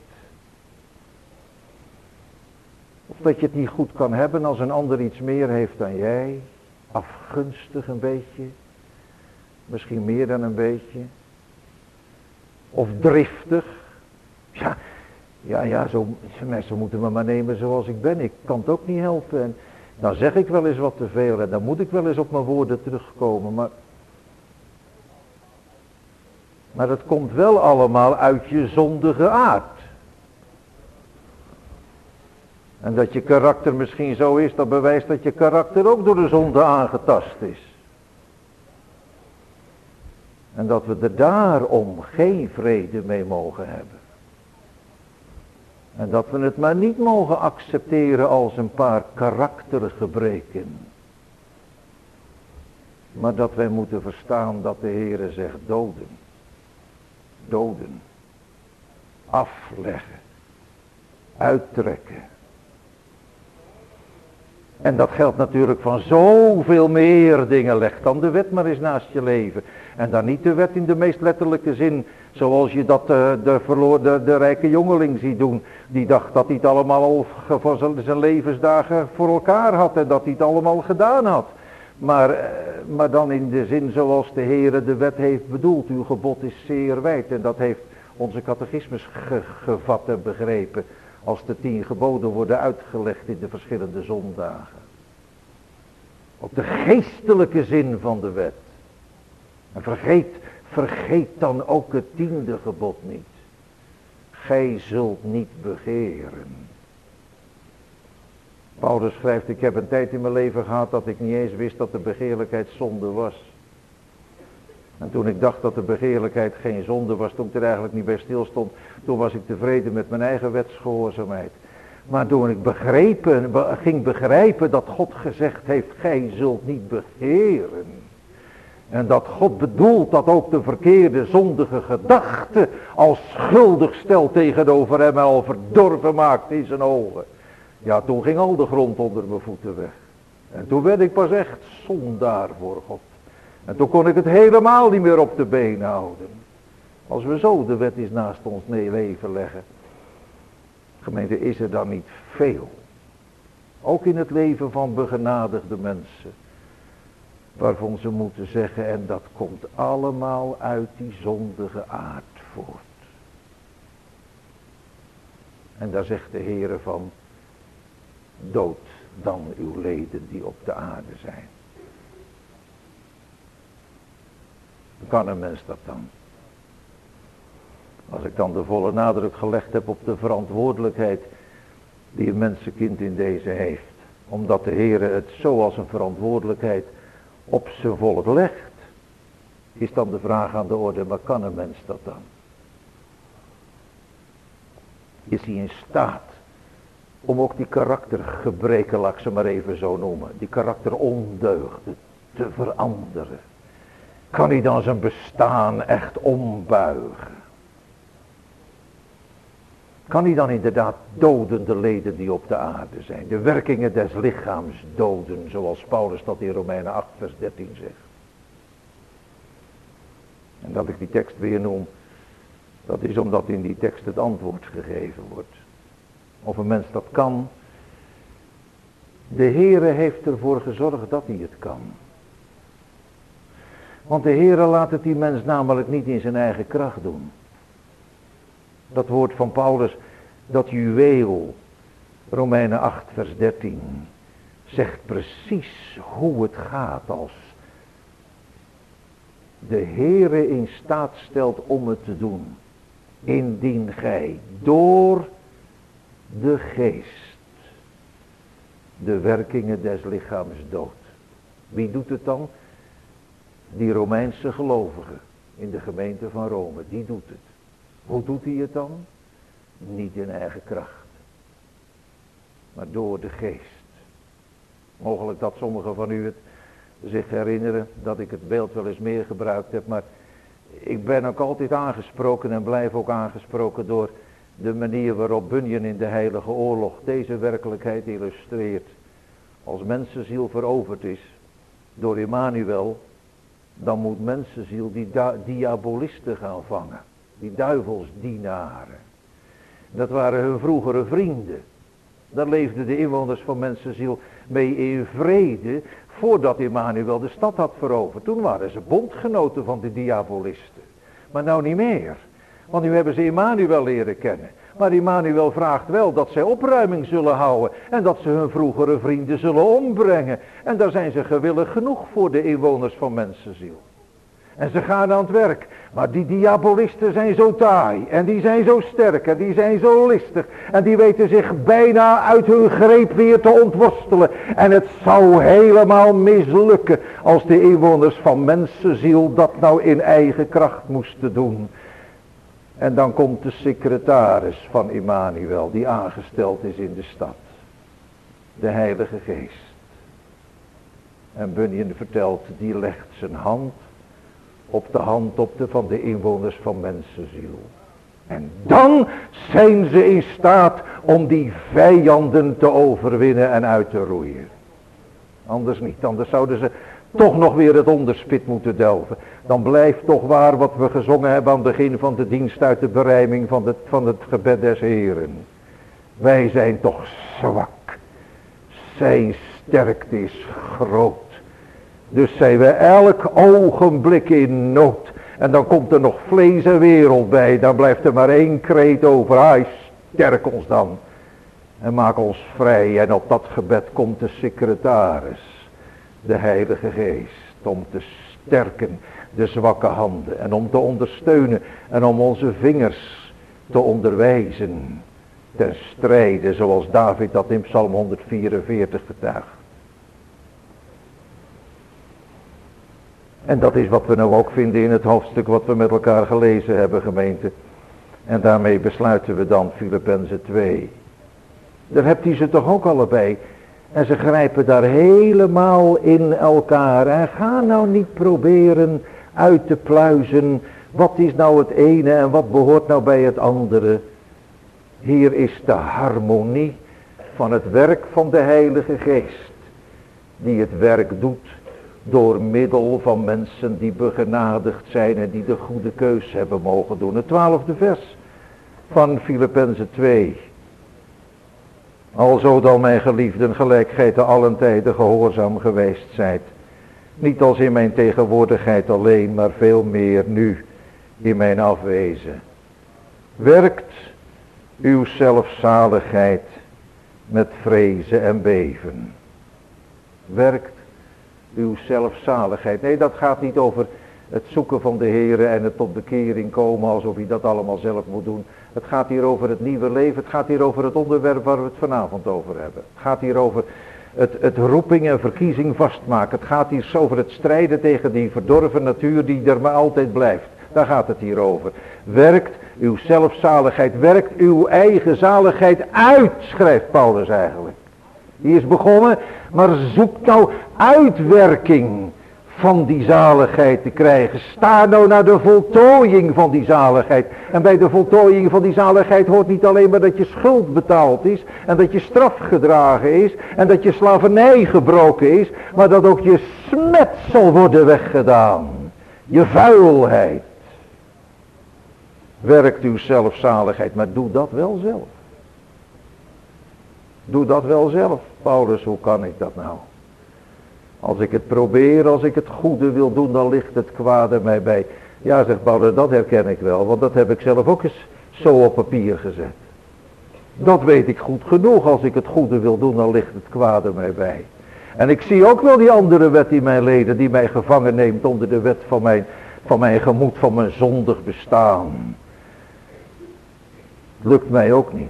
Of dat je het niet goed kan hebben als een ander iets meer heeft dan jij. Afgunstig een beetje. Misschien meer dan een beetje. Of driftig. Ja, zo mensen moeten me maar nemen zoals ik ben. Ik kan het ook niet helpen. En dan zeg ik wel eens wat te veel. En dan moet ik wel eens op mijn woorden terugkomen. Maar het komt wel allemaal uit je zondige aard. En dat je karakter misschien zo is, dat bewijst dat je karakter ook door de zonde aangetast is. En dat we er daarom geen vrede mee mogen hebben. En dat we het maar niet mogen accepteren als een paar karaktergebreken. Maar dat wij moeten verstaan dat de Heere zegt doden. Doden. Afleggen. Uittrekken. En dat geldt natuurlijk van zoveel meer dingen. Leg dan de wet maar eens naast je leven. En dan niet de wet in de meest letterlijke zin. Zoals je dat de rijke jongeling ziet doen. Die dacht dat hij het allemaal al van zijn levensdagen voor elkaar had. En dat hij het allemaal gedaan had. Maar dan in de zin zoals de Heere de wet heeft bedoeld. Uw gebod is zeer wijd. En dat heeft onze catechismus gevat en begrepen. Als de 10 geboden worden uitgelegd in de verschillende zondagen. Op de geestelijke zin van de wet. En vergeet dan ook het 10e gebod niet. Gij zult niet begeren. Paulus schrijft, ik heb een tijd in mijn leven gehad dat ik niet eens wist dat de begeerlijkheid zonde was. En toen ik dacht dat de begeerlijkheid geen zonde was, toen ik er eigenlijk niet bij stilstond, toen was ik tevreden met mijn eigen wetsgehoorzaamheid. Maar toen ik ging begrijpen dat God gezegd heeft, gij zult niet begeren. En dat God bedoelt dat ook de verkeerde zondige gedachte als schuldig stelt tegenover hem en al verdorven maakt in zijn ogen. Ja, toen ging al de grond onder mijn voeten weg. En toen werd ik pas echt zondaar voor God. En toen kon ik het helemaal niet meer op de benen houden. Als we zo de wet eens naast ons leven leggen. Gemeente, is er dan niet veel. Ook in het leven van begenadigde mensen. Waarvan ze moeten zeggen, en dat komt allemaal uit die zondige aard voort. En daar zegt de Heere van, dood dan uw leden die op de aarde zijn. Kan een mens dat dan? Als ik dan de volle nadruk gelegd heb op de verantwoordelijkheid die een mensenkind in deze heeft. Omdat de Heere het zo als een verantwoordelijkheid op zijn volk legt. Is dan de vraag aan de orde, maar kan een mens dat dan? Is hij in staat om ook die karaktergebreken, laat ik ze maar even zo noemen, die karakterondeugden te veranderen? Kan hij dan zijn bestaan echt ombuigen? Kan hij dan inderdaad doden de leden die op de aarde zijn? De werkingen des lichaams doden, zoals Paulus dat in Romeinen 8 vers 13 zegt. En dat ik die tekst weer noem, dat is omdat in die tekst het antwoord gegeven wordt. Of een mens dat kan. De Heere heeft ervoor gezorgd dat hij het kan. Want de Heere laat het die mens namelijk niet in zijn eigen kracht doen. Dat woord van Paulus, dat juweel, Romeinen 8 vers 13, zegt precies hoe het gaat als de Heere in staat stelt om het te doen. Indien gij door de geest de werkingen des lichaams doodt. Wie doet het dan? Die Romeinse gelovige in de gemeente van Rome, die doet het. Hoe doet hij het dan? Niet in eigen kracht, maar door de geest. Mogelijk dat sommigen van u het zich herinneren dat ik het beeld wel eens meer gebruikt heb, maar ik ben ook altijd aangesproken en blijf ook aangesproken door de manier waarop Bunyan in de Heilige Oorlog deze werkelijkheid illustreert. Als mensenziel veroverd is door Immanuel, dan moet mensenziel die diabolisten gaan vangen. Die duivelsdienaren. Dat waren hun vroegere vrienden. Daar leefden de inwoners van mensenziel mee in vrede voordat Immanuel de stad had veroverd. Toen waren ze bondgenoten van de diabolisten. Maar nou niet meer. Want nu hebben ze Immanuel leren kennen. Maar Immanuel vraagt wel dat zij opruiming zullen houden. En dat ze hun vroegere vrienden zullen ombrengen. En daar zijn ze gewillig genoeg voor de inwoners van mensenziel. En ze gaan aan het werk. Maar die diabolisten zijn zo taai. En die zijn zo sterk. En die zijn zo listig. En die weten zich bijna uit hun greep weer te ontworstelen. En het zou helemaal mislukken als de inwoners van mensenziel dat nou in eigen kracht moesten doen. En dan komt de secretaris van Immanuel die aangesteld is in de stad. De Heilige Geest. En Bunyan vertelt, die legt zijn hand op de hand van de inwoners van mensenziel. En dan zijn ze in staat om die vijanden te overwinnen en uit te roeien. Anders niet, anders zouden ze toch nog weer het onderspit moeten delven. Dan blijft toch waar wat we gezongen hebben aan het begin van de dienst uit de berijming van het gebed des Heeren. Wij zijn toch zwak. Zijn sterkte is groot. Dus zijn we elk ogenblik in nood. En dan komt er nog vlees en wereld bij. Dan blijft er maar één kreet over. Hij sterk ons dan. En maak ons vrij. En op dat gebed komt de secretaris. De Heilige Geest. Om te sterken de zwakke handen. En om te ondersteunen. En om onze vingers te onderwijzen. Ten strijde zoals David dat in Psalm 144 getuigt. En dat is wat we nou ook vinden in het hoofdstuk wat we met elkaar gelezen hebben, gemeente. En daarmee besluiten we dan Filippenzen 2. Daar hebt hij ze toch ook allebei. En ze grijpen daar helemaal in elkaar. En ga nou niet proberen uit te pluizen. Wat is nou het ene en wat behoort nou bij het andere. Hier is de harmonie van het werk van de Heilige Geest. Die het werk doet. Door middel van mensen die begenadigd zijn en die de goede keus hebben mogen doen. Het 12e vers van Filippenzen 2. Alzo dan mijn geliefden gelijk gij te allen tijden gehoorzaam geweest zijt. Niet als in mijn tegenwoordigheid alleen, maar veel meer nu in mijn afwezen. Werkt uw zelfzaligheid met vrezen en beven. Werkt uw zelfzaligheid. Nee, dat gaat niet over het zoeken van de Heere en het tot bekering komen alsof hij dat allemaal zelf moet doen. Het gaat hier over het nieuwe leven. Het gaat hier over het onderwerp waar we het vanavond over hebben. Het gaat hier over het roeping en verkiezing vastmaken. Het gaat hier over het strijden tegen die verdorven natuur die er maar altijd blijft. Daar gaat het hier over. Werkt uw zelfzaligheid, werkt uw eigen zaligheid uit, schrijft Paulus eigenlijk. Die is begonnen, maar zoek nou uitwerking van die zaligheid te krijgen. Sta nou naar de voltooiing van die zaligheid. En bij de voltooiing van die zaligheid hoort niet alleen maar dat je schuld betaald is. En dat je straf gedragen is. En dat je slavernij gebroken is. Maar dat ook je smet zal worden weggedaan. Je vuilheid. Werkt uw zelfzaligheid. Maar doe dat wel zelf. Doe dat wel zelf. Paulus, hoe kan ik dat nou? Als ik het probeer, als ik het goede wil doen, dan ligt het kwade mij bij. Ja, zegt Paulus, dat herken ik wel, want dat heb ik zelf ook eens zo op papier gezet. Dat weet ik goed genoeg, als ik het goede wil doen, dan ligt het kwade mij bij. En ik zie ook wel die andere wet in mijn leden, die mij gevangen neemt onder de wet van mijn gemoed, van mijn zondig bestaan. Lukt mij ook niet.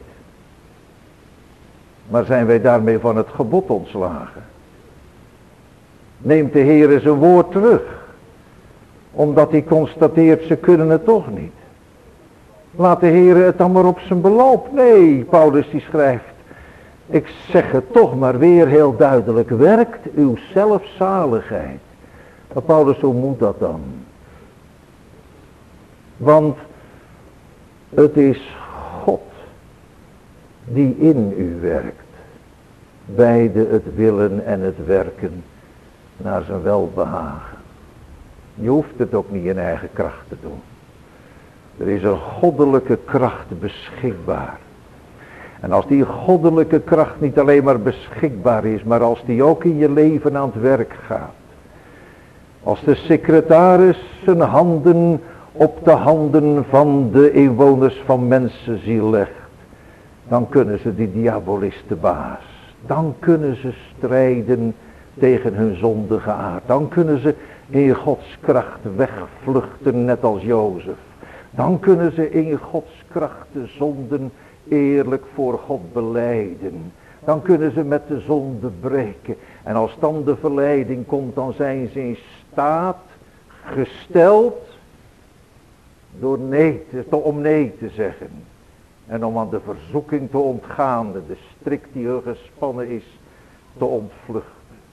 Maar zijn wij daarmee van het gebod ontslagen? Neemt de Heer zijn woord terug. Omdat hij constateert, ze kunnen het toch niet. Laat de Heer het dan maar op zijn beloop. Nee, Paulus die schrijft. Ik zeg het toch maar weer heel duidelijk. Werkt uw zelfzaligheid. Maar Paulus, hoe moet dat dan? Want het is God die in u werkt. Beide het willen en het werken naar zijn welbehagen. Je hoeft het ook niet in eigen kracht te doen. Er is een goddelijke kracht beschikbaar. En als die goddelijke kracht niet alleen maar beschikbaar is, maar als die ook in je leven aan het werk gaat. Als de secretaris zijn handen op de handen van de inwoners van mensenziel legt, dan kunnen ze die diabolist de baas. Dan kunnen ze strijden tegen hun zondige aard. Dan kunnen ze in Gods kracht wegvluchten, net als Jozef. Dan kunnen ze in Gods kracht de zonden eerlijk voor God belijden. Dan kunnen ze met de zonde breken. En als dan de verleiding komt, dan zijn ze in staat gesteld door om nee te zeggen. En om aan de verzoeking te ontgaan, de strik die er gespannen is, te ontvluchten.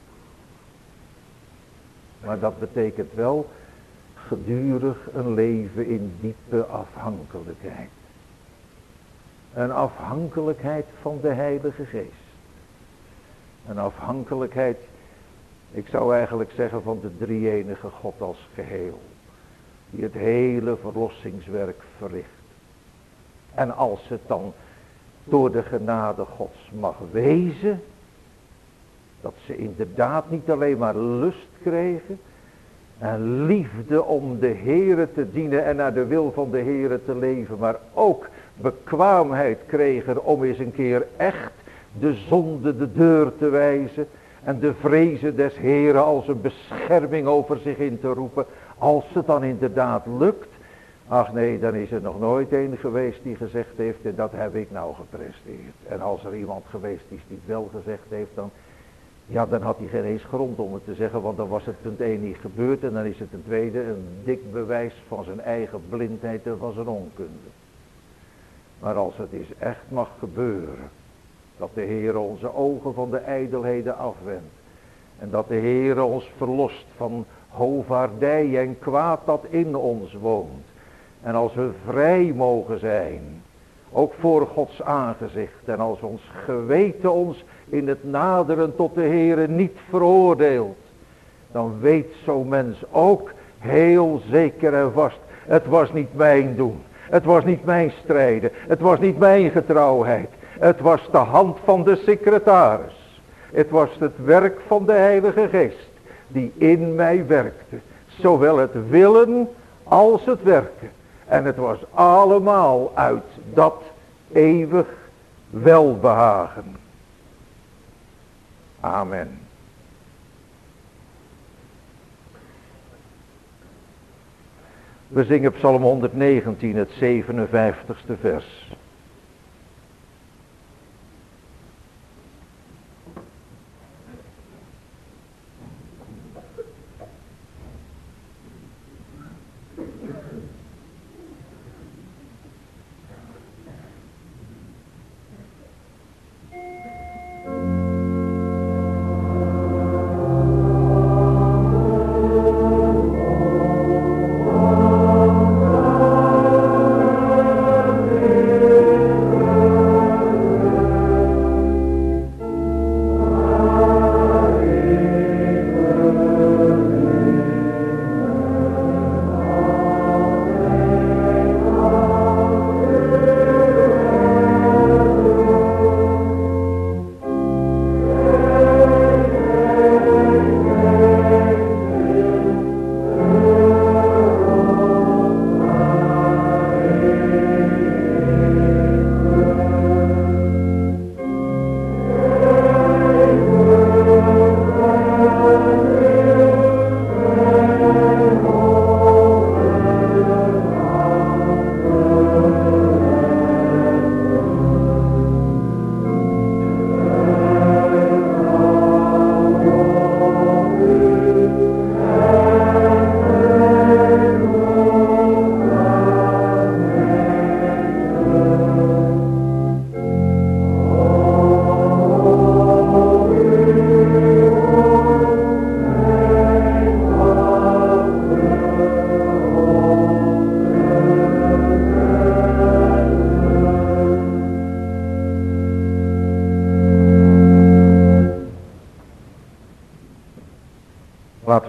Maar dat betekent wel gedurig een leven in diepe afhankelijkheid. Een afhankelijkheid van de Heilige Geest. Een afhankelijkheid, ik zou eigenlijk zeggen, van de drie-enige God als geheel. Die het hele verlossingswerk verricht. En als het dan door de genade Gods mag wezen, dat ze inderdaad niet alleen maar lust kregen en liefde om de Heere te dienen en naar de wil van de Heere te leven, maar ook bekwaamheid kregen om eens een keer echt de zonde de deur te wijzen en de vrezen des Heere als een bescherming over zich in te roepen. Als het dan inderdaad lukt, ach nee, dan is er nog nooit een geweest die gezegd heeft, en dat heb ik nou gepresteerd. En als er iemand geweest is die het wel gezegd heeft, dan had hij geen eens grond om het te zeggen, want dan was het punt 1 niet gebeurd en dan is het ten tweede een dik bewijs van zijn eigen blindheid en van zijn onkunde. Maar als het eens echt mag gebeuren, dat de Heer onze ogen van de ijdelheden afwendt en dat de Heer ons verlost van hovaardij en kwaad dat in ons woont. En als we vrij mogen zijn, ook voor Gods aangezicht, en als ons geweten ons in het naderen tot de Heere niet veroordeelt, dan weet zo'n mens ook heel zeker en vast, het was niet mijn doen, het was niet mijn strijden, het was niet mijn getrouwheid, het was de hand van de secretaris, het was het werk van de Heilige Geest die in mij werkte, zowel het willen als het werken. En het was allemaal uit dat eeuwig welbehagen. Amen. We zingen Psalm 119, het 57ste vers.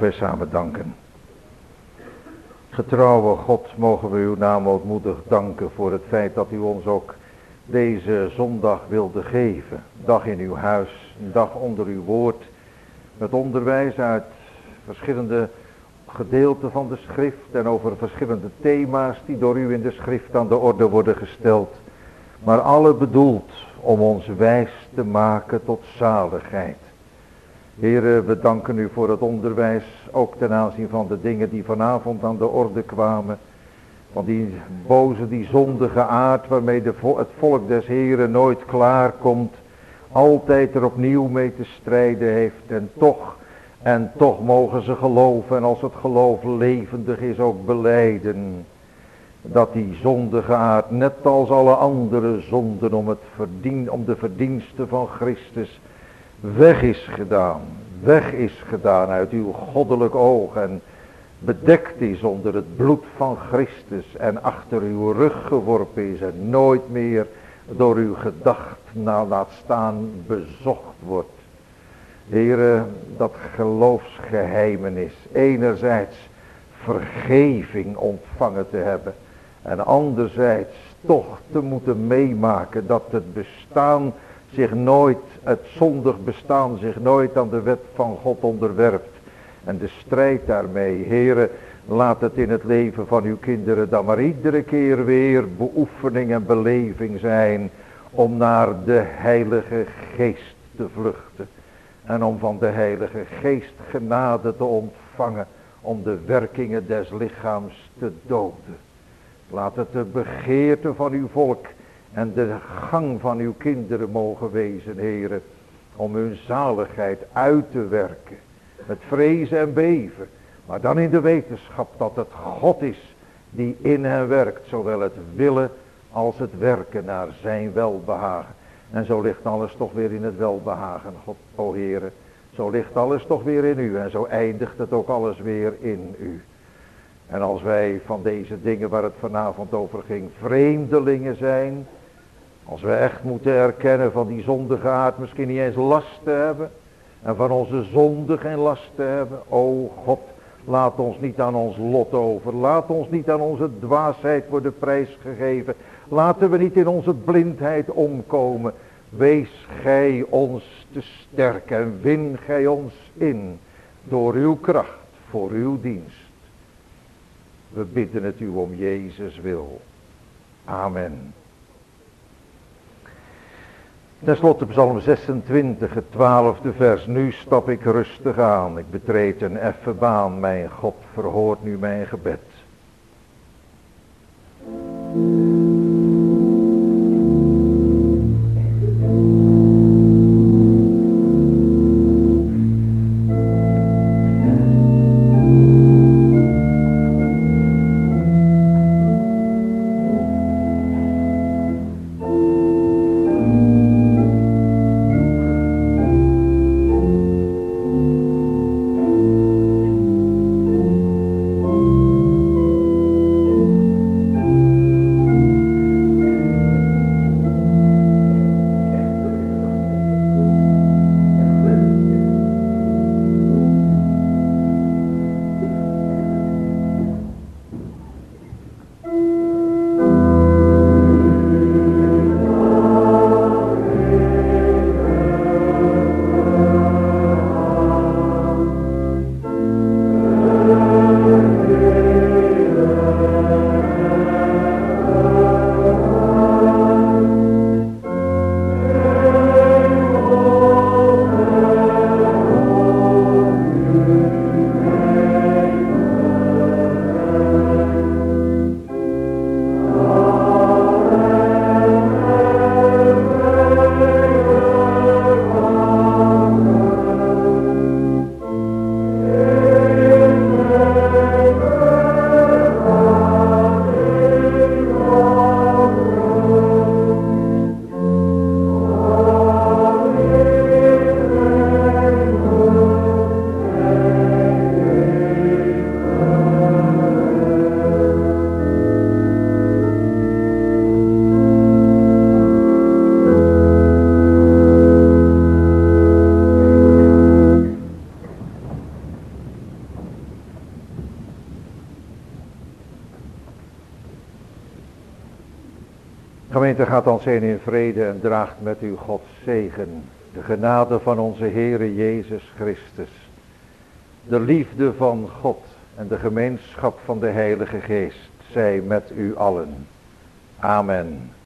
wij samen danken. Getrouwe God, mogen we uw naam ootmoedig danken voor het feit dat u ons ook deze zondag wilde geven. Dag in uw huis, een dag onder uw woord, met onderwijs uit verschillende gedeelten van de schrift en over verschillende thema's die door u in de schrift aan de orde worden gesteld. Maar alle bedoeld om ons wijs te maken tot zaligheid. Heren, we danken u voor het onderwijs, ook ten aanzien van de dingen die vanavond aan de orde kwamen. Van die boze, die zondige aard waarmee het volk des Heren nooit klaar komt. Altijd er opnieuw mee te strijden heeft. En toch mogen ze geloven, en als het geloof levendig is ook belijden. Dat die zondige aard, net als alle andere zonden om de verdiensten van Christus, weg is gedaan uit uw goddelijk oog en bedekt is onder het bloed van Christus en achter uw rug geworpen is en nooit meer door uw gedacht laat staan bezocht wordt. Heere, dat geloofsgeheimenis, enerzijds vergeving ontvangen te hebben en anderzijds toch te moeten meemaken dat het zondig bestaan zich nooit aan de wet van God onderwerpt. En de strijd daarmee, Heere, laat het in het leven van uw kinderen dan maar iedere keer weer beoefening en beleving zijn om naar de Heilige Geest te vluchten. En om van de Heilige Geest genade te ontvangen om de werkingen des lichaams te doden. Laat het de begeerte van uw volk en de gang van uw kinderen mogen wezen, Heere, om hun zaligheid uit te werken. Met vrezen en beven, maar dan in de wetenschap dat het God is die in hen werkt, zowel het willen als het werken naar zijn welbehagen. En zo ligt alles toch weer in het welbehagen, God, o Heere. Zo ligt alles toch weer in u en zo eindigt het ook alles weer in u. En als wij van deze dingen waar het vanavond over ging vreemdelingen zijn, als we echt moeten erkennen van die zondige aard misschien niet eens last te hebben en van onze zonde geen last te hebben, o God, laat ons niet aan ons lot over, laat ons niet aan onze dwaasheid worden prijsgegeven, laten we niet in onze blindheid omkomen. Wees gij ons te sterk en win gij ons in door uw kracht voor uw dienst. We bidden het u om Jezus wil. Amen. Ten slotte Psalm 26, het 12e vers. Nu stap ik rustig aan, ik betreed een effen baan, mijn God verhoort nu mijn gebed. Gemeente, gaat ons heen in vrede en draagt met u Gods zegen. De genade van onze Heere Jezus Christus. De liefde van God en de gemeenschap van de Heilige Geest zij met u allen. Amen.